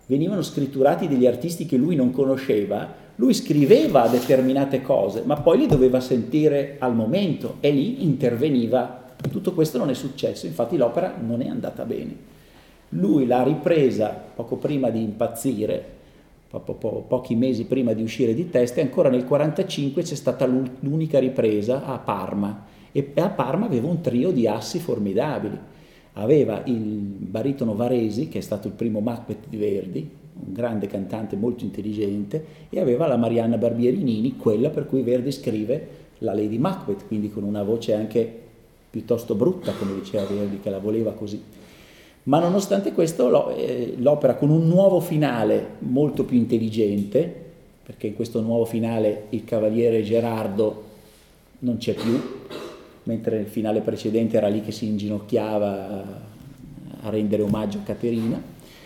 venivano scritturati degli artisti che lui non conosceva, lui scriveva determinate cose, ma poi li doveva sentire al momento e lì interveniva. Tutto questo non è successo, infatti l'opera non è andata bene. Lui l'ha ripresa poco prima di impazzire, po- po- po- pochi mesi prima di uscire di testa, e ancora nel quarantacinque c'è stata l'unica ripresa a Parma, e a Parma aveva un trio di assi formidabili. Aveva il baritono Varesi, che è stato il primo Macbeth di Verdi, un grande cantante molto intelligente, e aveva la Marianna Barbierini, quella per cui Verdi scrive la Lady Macbeth, quindi con una voce anche piuttosto brutta, come diceva Verdi, che la voleva così. Ma nonostante questo l'opera, con un nuovo finale molto più intelligente, perché in questo nuovo finale il cavaliere Gerardo non c'è più, mentre nel finale precedente era lì che si inginocchiava a rendere omaggio a Caterina,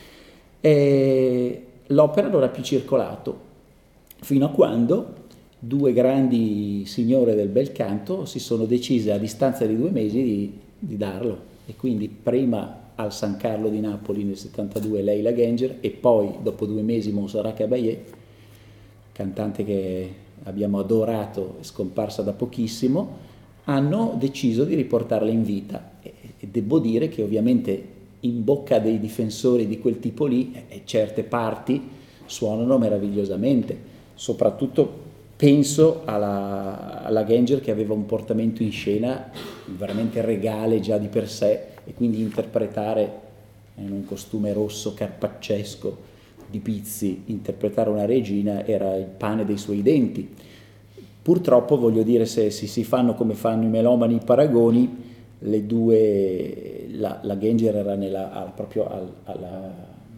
e l'opera non ha più circolato, fino a quando due grandi signore del bel canto si sono decise a distanza di due mesi di, di darlo, e quindi prima al San Carlo di Napoli nel settantadue Leila Genger, e poi dopo due mesi Montserrat Caballé, cantante che abbiamo adorato e scomparsa da pochissimo, hanno deciso di riportarla in vita. E, e devo dire che ovviamente in bocca dei difensori di quel tipo lì eh, certe parti suonano meravigliosamente, soprattutto penso alla, alla Genger, che aveva un portamento in scena veramente regale già di per sé, e quindi interpretare in un costume rosso carpaccesco di Pizzi, interpretare una regina era il pane dei suoi denti. Purtroppo, voglio dire, se si, si fanno come fanno i melomani i paragoni, le due, la, la Genger era nella, al, proprio al, alla,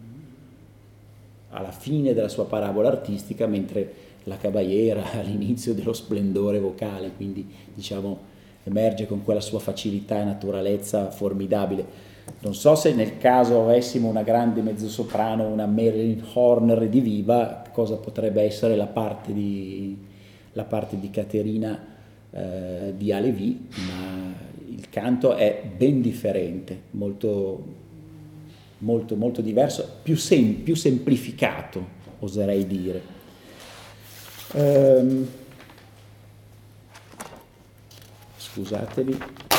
alla fine della sua parabola artistica, mentre la Caballé era all'inizio dello splendore vocale, quindi diciamo emerge con quella sua facilità e naturalezza formidabile. Non so se nel caso avessimo una grande mezzosoprano, una Marilyn Horner rediviva, cosa potrebbe essere la parte di, la parte di Caterina eh, di Halévy, ma il canto è ben differente, molto, molto, molto diverso, più, sem- più semplificato, oserei dire. Um, Scusatemi.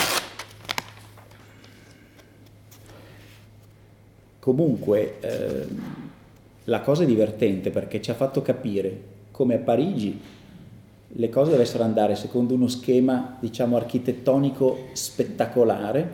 Comunque eh, la cosa è divertente perché ci ha fatto capire come a Parigi le cose dovessero andare secondo uno schema, diciamo, architettonico spettacolare,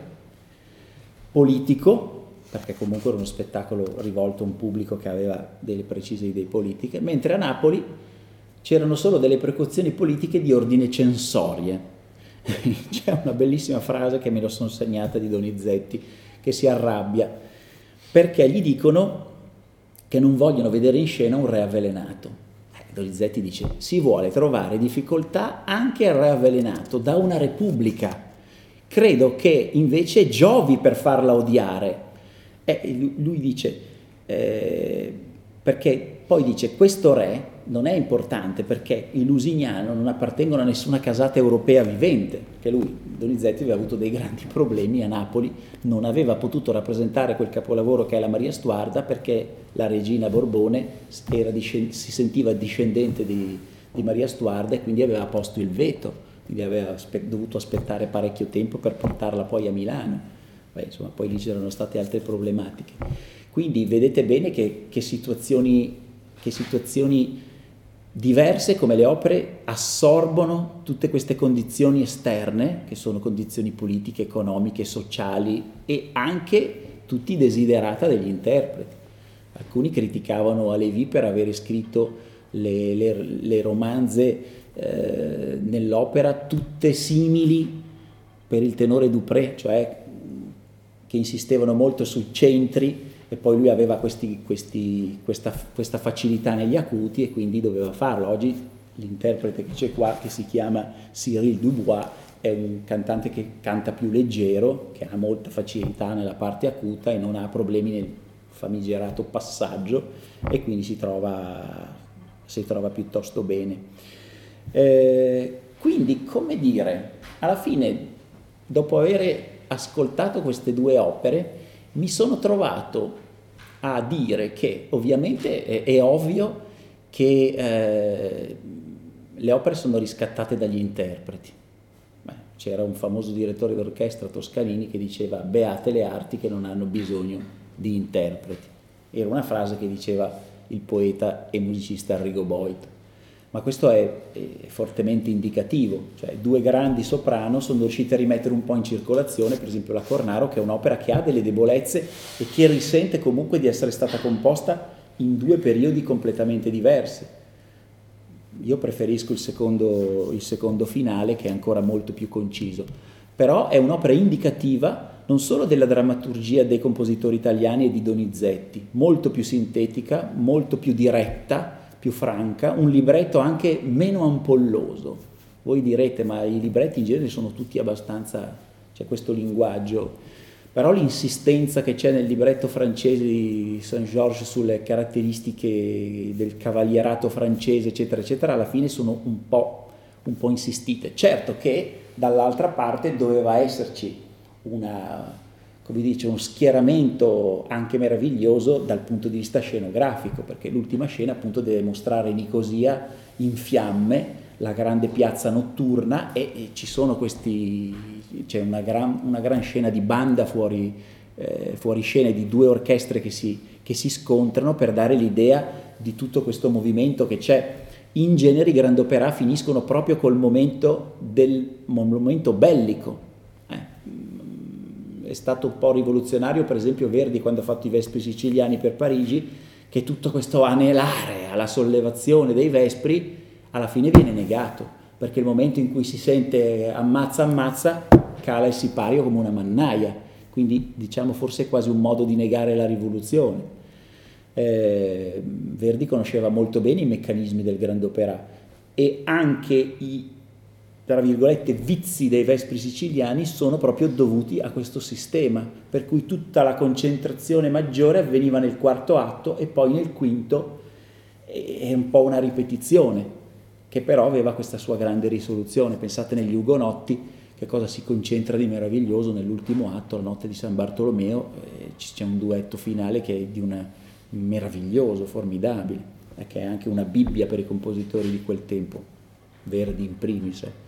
politico, perché comunque era uno spettacolo rivolto a un pubblico che aveva delle precise idee politiche, mentre a Napoli c'erano solo delle precauzioni politiche di ordine censorie. C'è una bellissima frase che me lo sono segnata di Donizetti, che si arrabbia perché gli dicono che non vogliono vedere in scena un re avvelenato. Eh, Donizetti dice: si vuole trovare difficoltà anche al re avvelenato da una repubblica, credo che invece giovi per farla odiare. Eh, lui dice eh, perché poi dice: questo re non è importante perché i Lusignano non appartengono a nessuna casata europea vivente, che lui, Donizetti, aveva avuto dei grandi problemi a Napoli, non aveva potuto rappresentare quel capolavoro che è la Maria Stuarda perché la regina Borbone era discend- si sentiva discendente di, di Maria Stuarda, e quindi aveva posto il veto, quindi aveva aspe- dovuto aspettare parecchio tempo per portarla poi a Milano. Beh, insomma, poi lì c'erano state altre problematiche. Quindi vedete bene che, che situazioni, che situazioni diverse, come le opere assorbono tutte queste condizioni esterne, che sono condizioni politiche, economiche, sociali, e anche tutti desiderata degli interpreti. Alcuni criticavano Halévy per aver scritto le, le, le romanze eh, nell'opera tutte simili per il tenore Dupré, cioè che insistevano molto sui centri, e poi lui aveva questi, questi, questa, questa facilità negli acuti e quindi doveva farlo. Oggi l'interprete che c'è qua, che si chiama Cyril Dubois, è un cantante che canta più leggero, che ha molta facilità nella parte acuta e non ha problemi nel famigerato passaggio, e quindi si trova, si trova piuttosto bene. Eh, quindi, come dire, alla fine, dopo aver ascoltato queste due opere, mi sono trovato a dire che ovviamente è, è ovvio che eh, le opere sono riscattate dagli interpreti. Beh, c'era un famoso direttore d'orchestra, Toscanini, che diceva beate le arti che non hanno bisogno di interpreti. Era una frase che diceva il poeta e musicista Arrigo Boito. Ma questo è, è fortemente indicativo, cioè due grandi soprano sono riusciti a rimettere un po' in circolazione, per esempio la Cornaro, che è un'opera che ha delle debolezze e che risente comunque di essere stata composta in due periodi completamente diversi. Io preferisco il secondo, il secondo finale, che è ancora molto più conciso, però è un'opera indicativa non solo della drammaturgia dei compositori italiani e di Donizetti, molto più sintetica, molto più diretta, più franca, un libretto anche meno ampolloso. Voi direte, ma i libretti in genere sono tutti abbastanza, c'è questo linguaggio, però l'insistenza che c'è nel libretto francese di Saint-Georges sulle caratteristiche del cavalierato francese, eccetera, eccetera, alla fine sono un po', un po' insistite. Certo che dall'altra parte doveva esserci una, come dice, uno schieramento anche meraviglioso dal punto di vista scenografico, perché l'ultima scena appunto deve mostrare Nicosia in fiamme, la grande piazza notturna, e, e ci sono questi, c'è una gran, una gran scena di banda fuori, eh, fuori scena, di due orchestre che si, che si scontrano per dare l'idea di tutto questo movimento che c'è. In genere i grandi opera finiscono proprio col momento del momento bellico. È stato un po' rivoluzionario, per esempio, Verdi quando ha fatto i Vespri siciliani per Parigi, che tutto questo anelare alla sollevazione dei Vespri alla fine viene negato, perché il momento in cui si sente ammazza ammazza cala il sipario come una mannaia, quindi diciamo forse è quasi un modo di negare la rivoluzione. Eh, Verdi conosceva molto bene i meccanismi del grande opera e anche i, tra virgolette, vizi dei Vespri siciliani sono proprio dovuti a questo sistema, per cui tutta la concentrazione maggiore avveniva nel quarto atto e poi nel quinto è un po' una ripetizione, che però aveva questa sua grande risoluzione. Pensate negli Ugonotti, che cosa si concentra di meraviglioso nell'ultimo atto, la notte di San Bartolomeo, eh, c'è un duetto finale che è di una meraviglioso, formidabile, eh, che è anche una Bibbia per i compositori di quel tempo, Verdi in primis. Eh.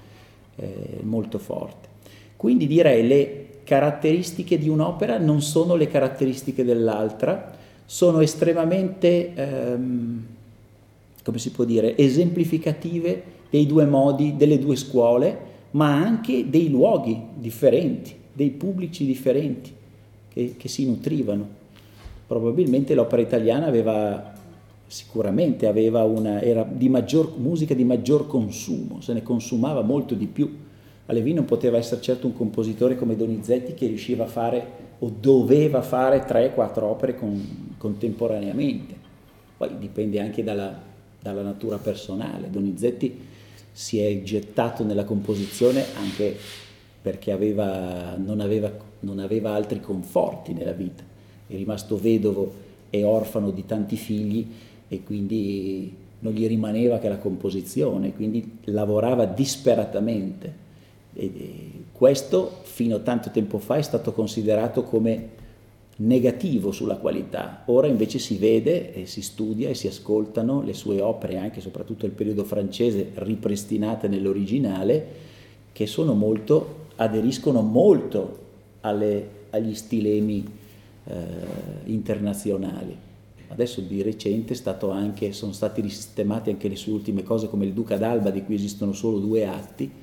Molto forte. Quindi direi le caratteristiche di un'opera non sono le caratteristiche dell'altra, sono estremamente, ehm, come si può dire, esemplificative dei due modi, delle due scuole, ma anche dei luoghi differenti, dei pubblici differenti che, che si nutrivano. Probabilmente l'opera italiana aveva sicuramente aveva una, era di maggior musica di maggior consumo, se ne consumava molto di più. A Levi non poteva essere certo un compositore come Donizetti che riusciva a fare o doveva fare tre quattro opere con, contemporaneamente. Poi dipende anche dalla, dalla natura personale. Donizetti si è gettato nella composizione anche perché aveva, non, aveva, non aveva altri conforti nella vita, è rimasto vedovo e orfano di tanti figli e quindi non gli rimaneva che la composizione, quindi lavorava disperatamente. E questo fino a tanto tempo fa è stato considerato come negativo sulla qualità. Ora invece si vede e si studia e si ascoltano le sue opere, anche e soprattutto il periodo francese, ripristinate nell'originale, che sono molto, aderiscono molto alle, agli stilemi eh, internazionali. Adesso di recente è stato anche, sono stati risistemati anche le sue ultime cose come il Duca d'Alba, di cui esistono solo due atti,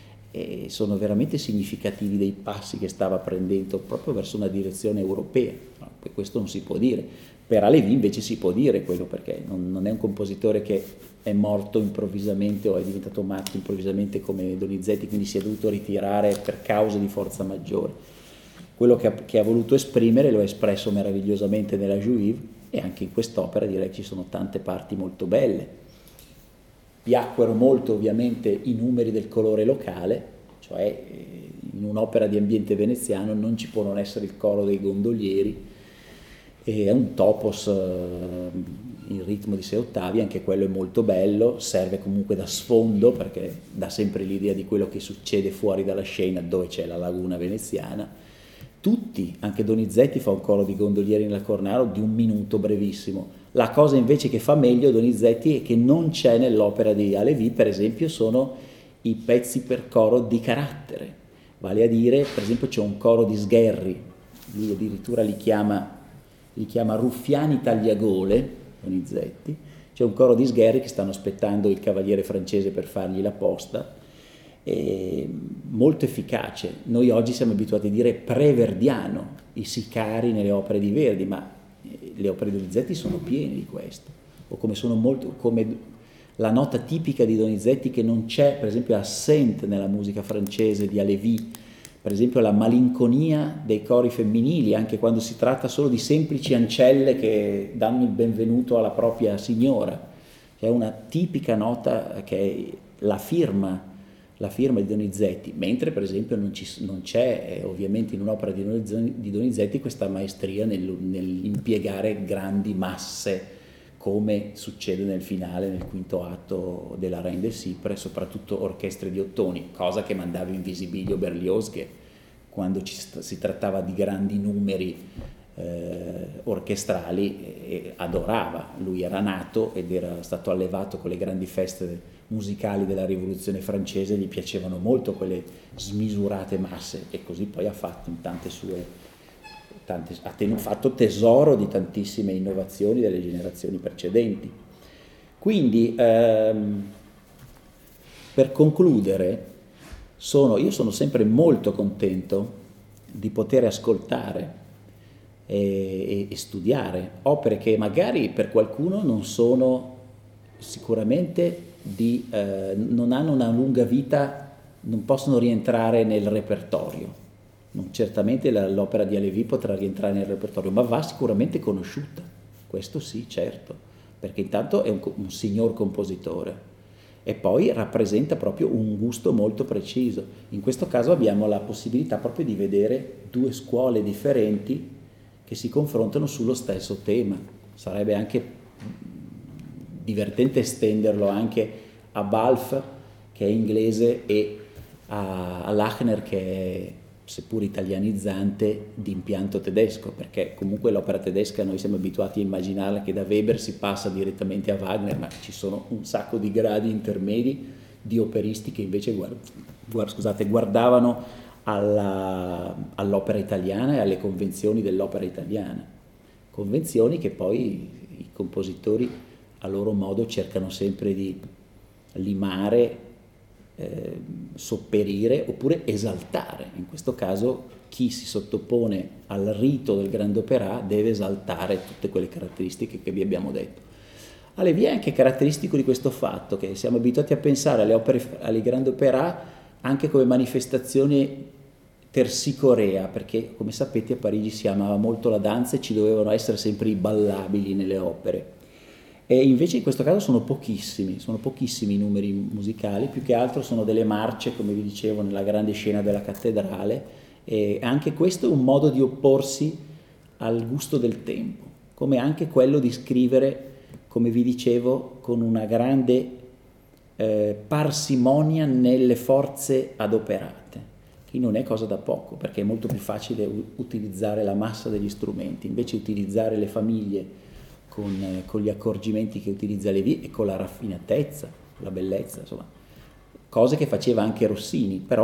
e sono veramente significativi dei passi che stava prendendo proprio verso una direzione europea. No, questo non si può dire. Per Halévy invece si può dire quello, perché non, non è un compositore che è morto improvvisamente o è diventato matto improvvisamente come Donizetti, quindi si è dovuto ritirare per cause di forza maggiore. Quello che ha, che ha voluto esprimere lo ha espresso meravigliosamente nella Juive, e anche in quest'opera direi che ci sono tante parti molto belle. Piacquero molto ovviamente i numeri del colore locale, cioè in un'opera di ambiente veneziano non ci può non essere il coro dei gondolieri, e è un topos in ritmo di sei ottavi, anche quello è molto bello, serve comunque da sfondo perché dà sempre l'idea di quello che succede fuori dalla scena dove c'è la laguna veneziana, tutti, anche Donizetti fa un coro di gondolieri nella Cornaro di un minuto brevissimo. La cosa invece che fa meglio Donizetti è che non c'è nell'opera di Halévy, per esempio, sono i pezzi per coro di carattere, vale a dire, per esempio c'è un coro di sgherri, lui addirittura li chiama, li chiama ruffiani tagliagole, Donizetti, c'è un coro di sgherri che stanno aspettando il cavaliere francese per fargli la posta, è molto efficace. Noi oggi siamo abituati a dire pre-verdiano, i sicari nelle opere di Verdi, ma le opere di Donizetti sono piene di questo, o come sono molto, come la nota tipica di Donizetti che non c'è, per esempio, assente nella musica francese di Halévy, per esempio la malinconia dei cori femminili, anche quando si tratta solo di semplici ancelle che danno il benvenuto alla propria signora. C'è una tipica nota che è la firma, la firma di Donizetti, mentre per esempio non, ci, non c'è eh, ovviamente in un'opera di Donizetti, di Donizetti questa maestria nel, nell'impiegare grandi masse, come succede nel finale, nel quinto atto della Reine de Cypre, soprattutto orchestre di ottoni, cosa che mandava in visibilio Berlioz, che quando ci, si trattava di grandi numeri eh, orchestrali eh, adorava. Lui era nato ed era stato allevato con le grandi feste musicali della rivoluzione francese, gli piacevano molto quelle smisurate masse, e così poi ha fatto in tante sue tante, ha ten, fatto tesoro di tantissime innovazioni delle generazioni precedenti. Quindi ehm, per concludere, sono, io sono sempre molto contento di poter ascoltare e, e, e studiare opere che magari per qualcuno non sono sicuramente di, eh, non hanno una lunga vita, non possono rientrare nel repertorio. Non, certamente la, l'opera di Halévy potrà rientrare nel repertorio, ma va sicuramente conosciuta, questo sì, certo, perché intanto è un, un signor compositore e poi rappresenta proprio un gusto molto preciso. In questo caso abbiamo la possibilità proprio di vedere due scuole differenti che si confrontano sullo stesso tema. Sarebbe anche divertente estenderlo anche a Balfe, che è inglese, e a, a Lachner, che è, seppur italianizzante, di impianto tedesco, perché comunque l'opera tedesca noi siamo abituati a immaginarla che da Weber si passa direttamente a Wagner, ma ci sono un sacco di gradi intermedi di operisti che invece guard, guard, scusate, guardavano alla, all'opera italiana e alle convenzioni dell'opera italiana, convenzioni che poi i compositori a loro modo cercano sempre di limare, Eh, sopperire oppure esaltare. In questo caso chi si sottopone al rito del grande opera deve esaltare tutte quelle caratteristiche che vi abbiamo detto. Halévy è anche caratteristico di questo fatto che siamo abituati a pensare alle opere, alle grandi opera anche come manifestazione tersicorea, perché come sapete a Parigi si amava molto la danza e ci dovevano essere sempre i ballabili nelle opere. E invece in questo caso sono pochissimi, sono pochissimi i numeri musicali, più che altro sono delle marce, come vi dicevo, nella grande scena della cattedrale, e anche questo è un modo di opporsi al gusto del tempo, come anche quello di scrivere, come vi dicevo, con una grande eh, parsimonia nelle forze adoperate, che non è cosa da poco, perché è molto più facile u- utilizzare la massa degli strumenti, invece utilizzare le famiglie Con, con gli accorgimenti che utilizza Halévy e con la raffinatezza, la bellezza, insomma, cose che faceva anche Rossini, però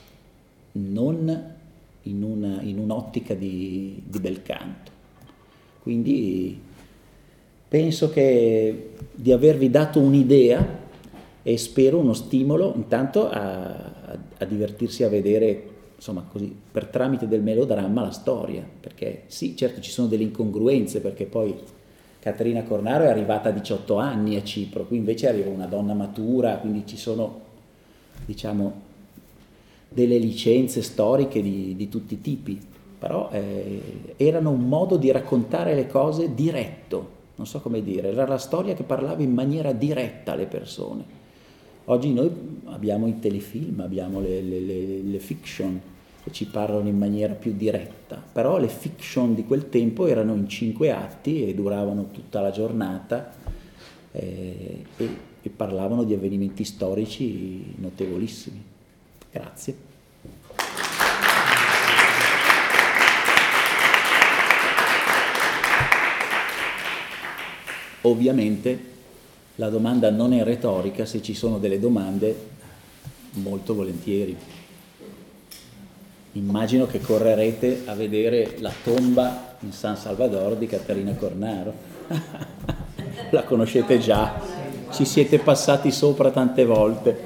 non in, una, in un'ottica di, di bel canto. Quindi penso che di avervi dato un'idea e spero uno stimolo intanto a, a, a divertirsi a vedere, insomma, così, per tramite del melodramma la storia, perché sì, certo ci sono delle incongruenze, perché poi Caterina Cornaro è arrivata a diciotto anni a Cipro, qui invece arriva una donna matura, quindi ci sono, diciamo, delle licenze storiche di, di tutti i tipi, però eh, erano un modo di raccontare le cose diretto, non so come dire, era la storia che parlava in maniera diretta alle persone. Oggi noi abbiamo i telefilm, abbiamo le, le, le, le fiction, che ci parlano in maniera più diretta, però le fiction di quel tempo erano in cinque atti e duravano tutta la giornata eh, e, e parlavano di avvenimenti storici notevolissimi. Grazie. Ovviamente la domanda non è retorica, se ci sono delle domande, molto volentieri. Immagino che correrete a vedere la tomba in San Salvador di Caterina Cornaro. La conoscete già, ci siete passati sopra tante volte.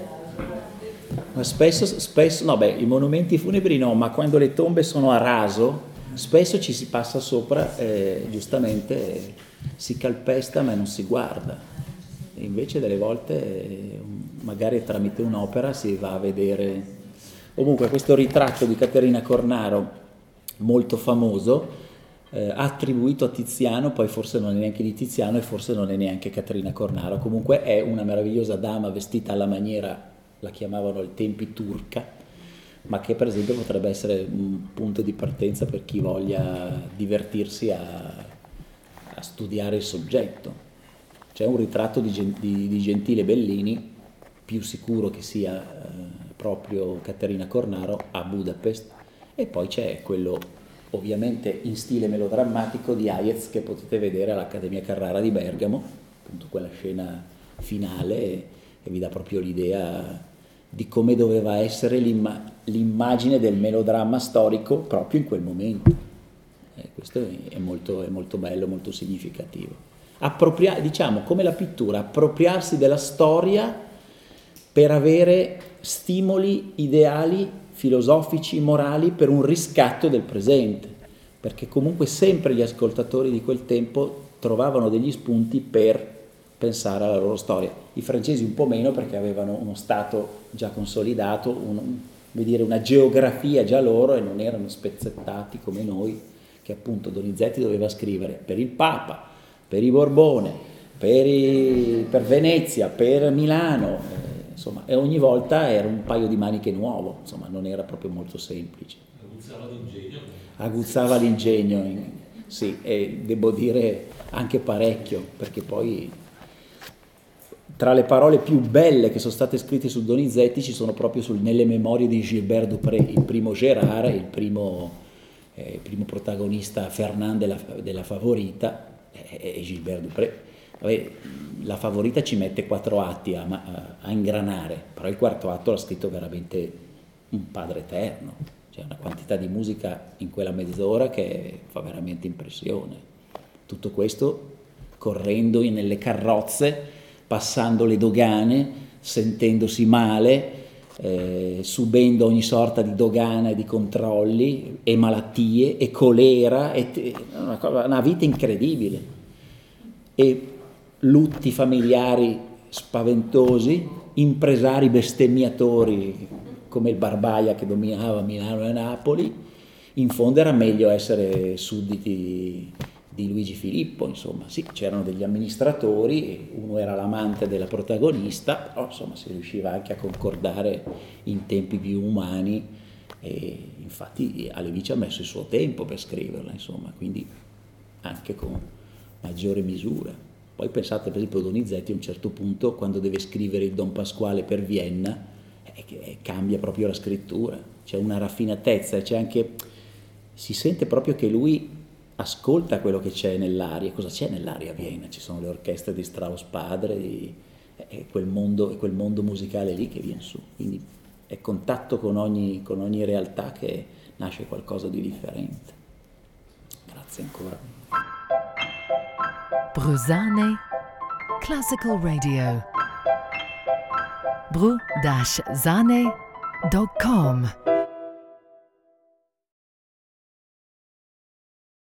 Ma spesso, spesso, no beh, i monumenti funebri no, ma quando le tombe sono a raso, spesso ci si passa sopra e giustamente eh, si calpesta ma non si guarda. E invece delle volte, eh, magari tramite un'opera, si va a vedere. Comunque questo ritratto di Caterina Cornaro, molto famoso, eh, attribuito a Tiziano, poi forse non è neanche di Tiziano e forse non è neanche Caterina Cornaro. Comunque è una meravigliosa dama vestita alla maniera, la chiamavano ai tempi turca, ma che per esempio potrebbe essere un punto di partenza per chi voglia divertirsi a, a studiare il soggetto. C'è un ritratto di, di, di Gentile Bellini, più sicuro che sia eh, proprio Caterina Cornaro, a Budapest, e poi c'è quello ovviamente in stile melodrammatico di Hayez che potete vedere all'Accademia Carrara di Bergamo, appunto quella scena finale, e, e vi dà proprio l'idea di come doveva essere l'imma- l'immagine del melodramma storico proprio in quel momento. Eh, questo è, è, molto, è molto bello, molto significativo. Appropria- diciamo, come la pittura, appropriarsi della storia per avere stimoli ideali, filosofici, morali, per un riscatto del presente, perché comunque sempre gli ascoltatori di quel tempo trovavano degli spunti per pensare alla loro storia. I francesi un po' meno, perché avevano uno stato già consolidato, un, come dire, una geografia già loro, e non erano spezzettati come noi, che appunto Donizetti doveva scrivere per il Papa, per i Borbone, per, i, per Venezia, per Milano, eh, insomma, e ogni volta era un paio di maniche nuovo, insomma, non era proprio molto semplice. Aguzzava l'ingegno. Aguzzava l'ingegno, sì, e devo dire anche parecchio, perché poi tra le parole più belle che sono state scritte su Donizetti ci sono proprio sul, nelle memorie di Gilbert Dupré, il primo Gérard, il primo, eh, il primo protagonista Fernand della, della Favorita, è Gilbert Dupré. Vabbè, la Favorita ci mette quattro atti a, a, a ingranare, però il quarto atto l'ha scritto veramente un padre eterno, c'è una quantità di musica in quella mezz'ora che fa veramente impressione. Tutto questo correndo nelle carrozze, passando le dogane, sentendosi male, eh, subendo ogni sorta di dogana e di controlli, e malattie, e colera, e te, una, cosa, una vita incredibile, e lutti familiari spaventosi, impresari bestemmiatori come il Barbaia che dominava Milano e Napoli. In fondo era meglio essere sudditi di Luigi Filippo, insomma, sì, c'erano degli amministratori, uno era l'amante della protagonista, però insomma si riusciva anche a concordare in tempi più umani, e infatti Alevici ha messo il suo tempo per scriverla, insomma, quindi anche con maggiore misura. Poi pensate per esempio Donizetti a un certo punto, quando deve scrivere il Don Pasquale per Vienna, eh, eh, cambia proprio la scrittura, c'è una raffinatezza, c'è anche, si sente proprio che lui ascolta quello che c'è nell'aria. Cosa c'è nell'aria a Vienna? Ci sono le orchestre di Strauss padre, di, è quel mondo, è quel mondo musicale lì che viene su, quindi è contatto con ogni, con ogni realtà che nasce qualcosa di differente. Grazie ancora. Bruzane Classical Radio. bru dash zane dot com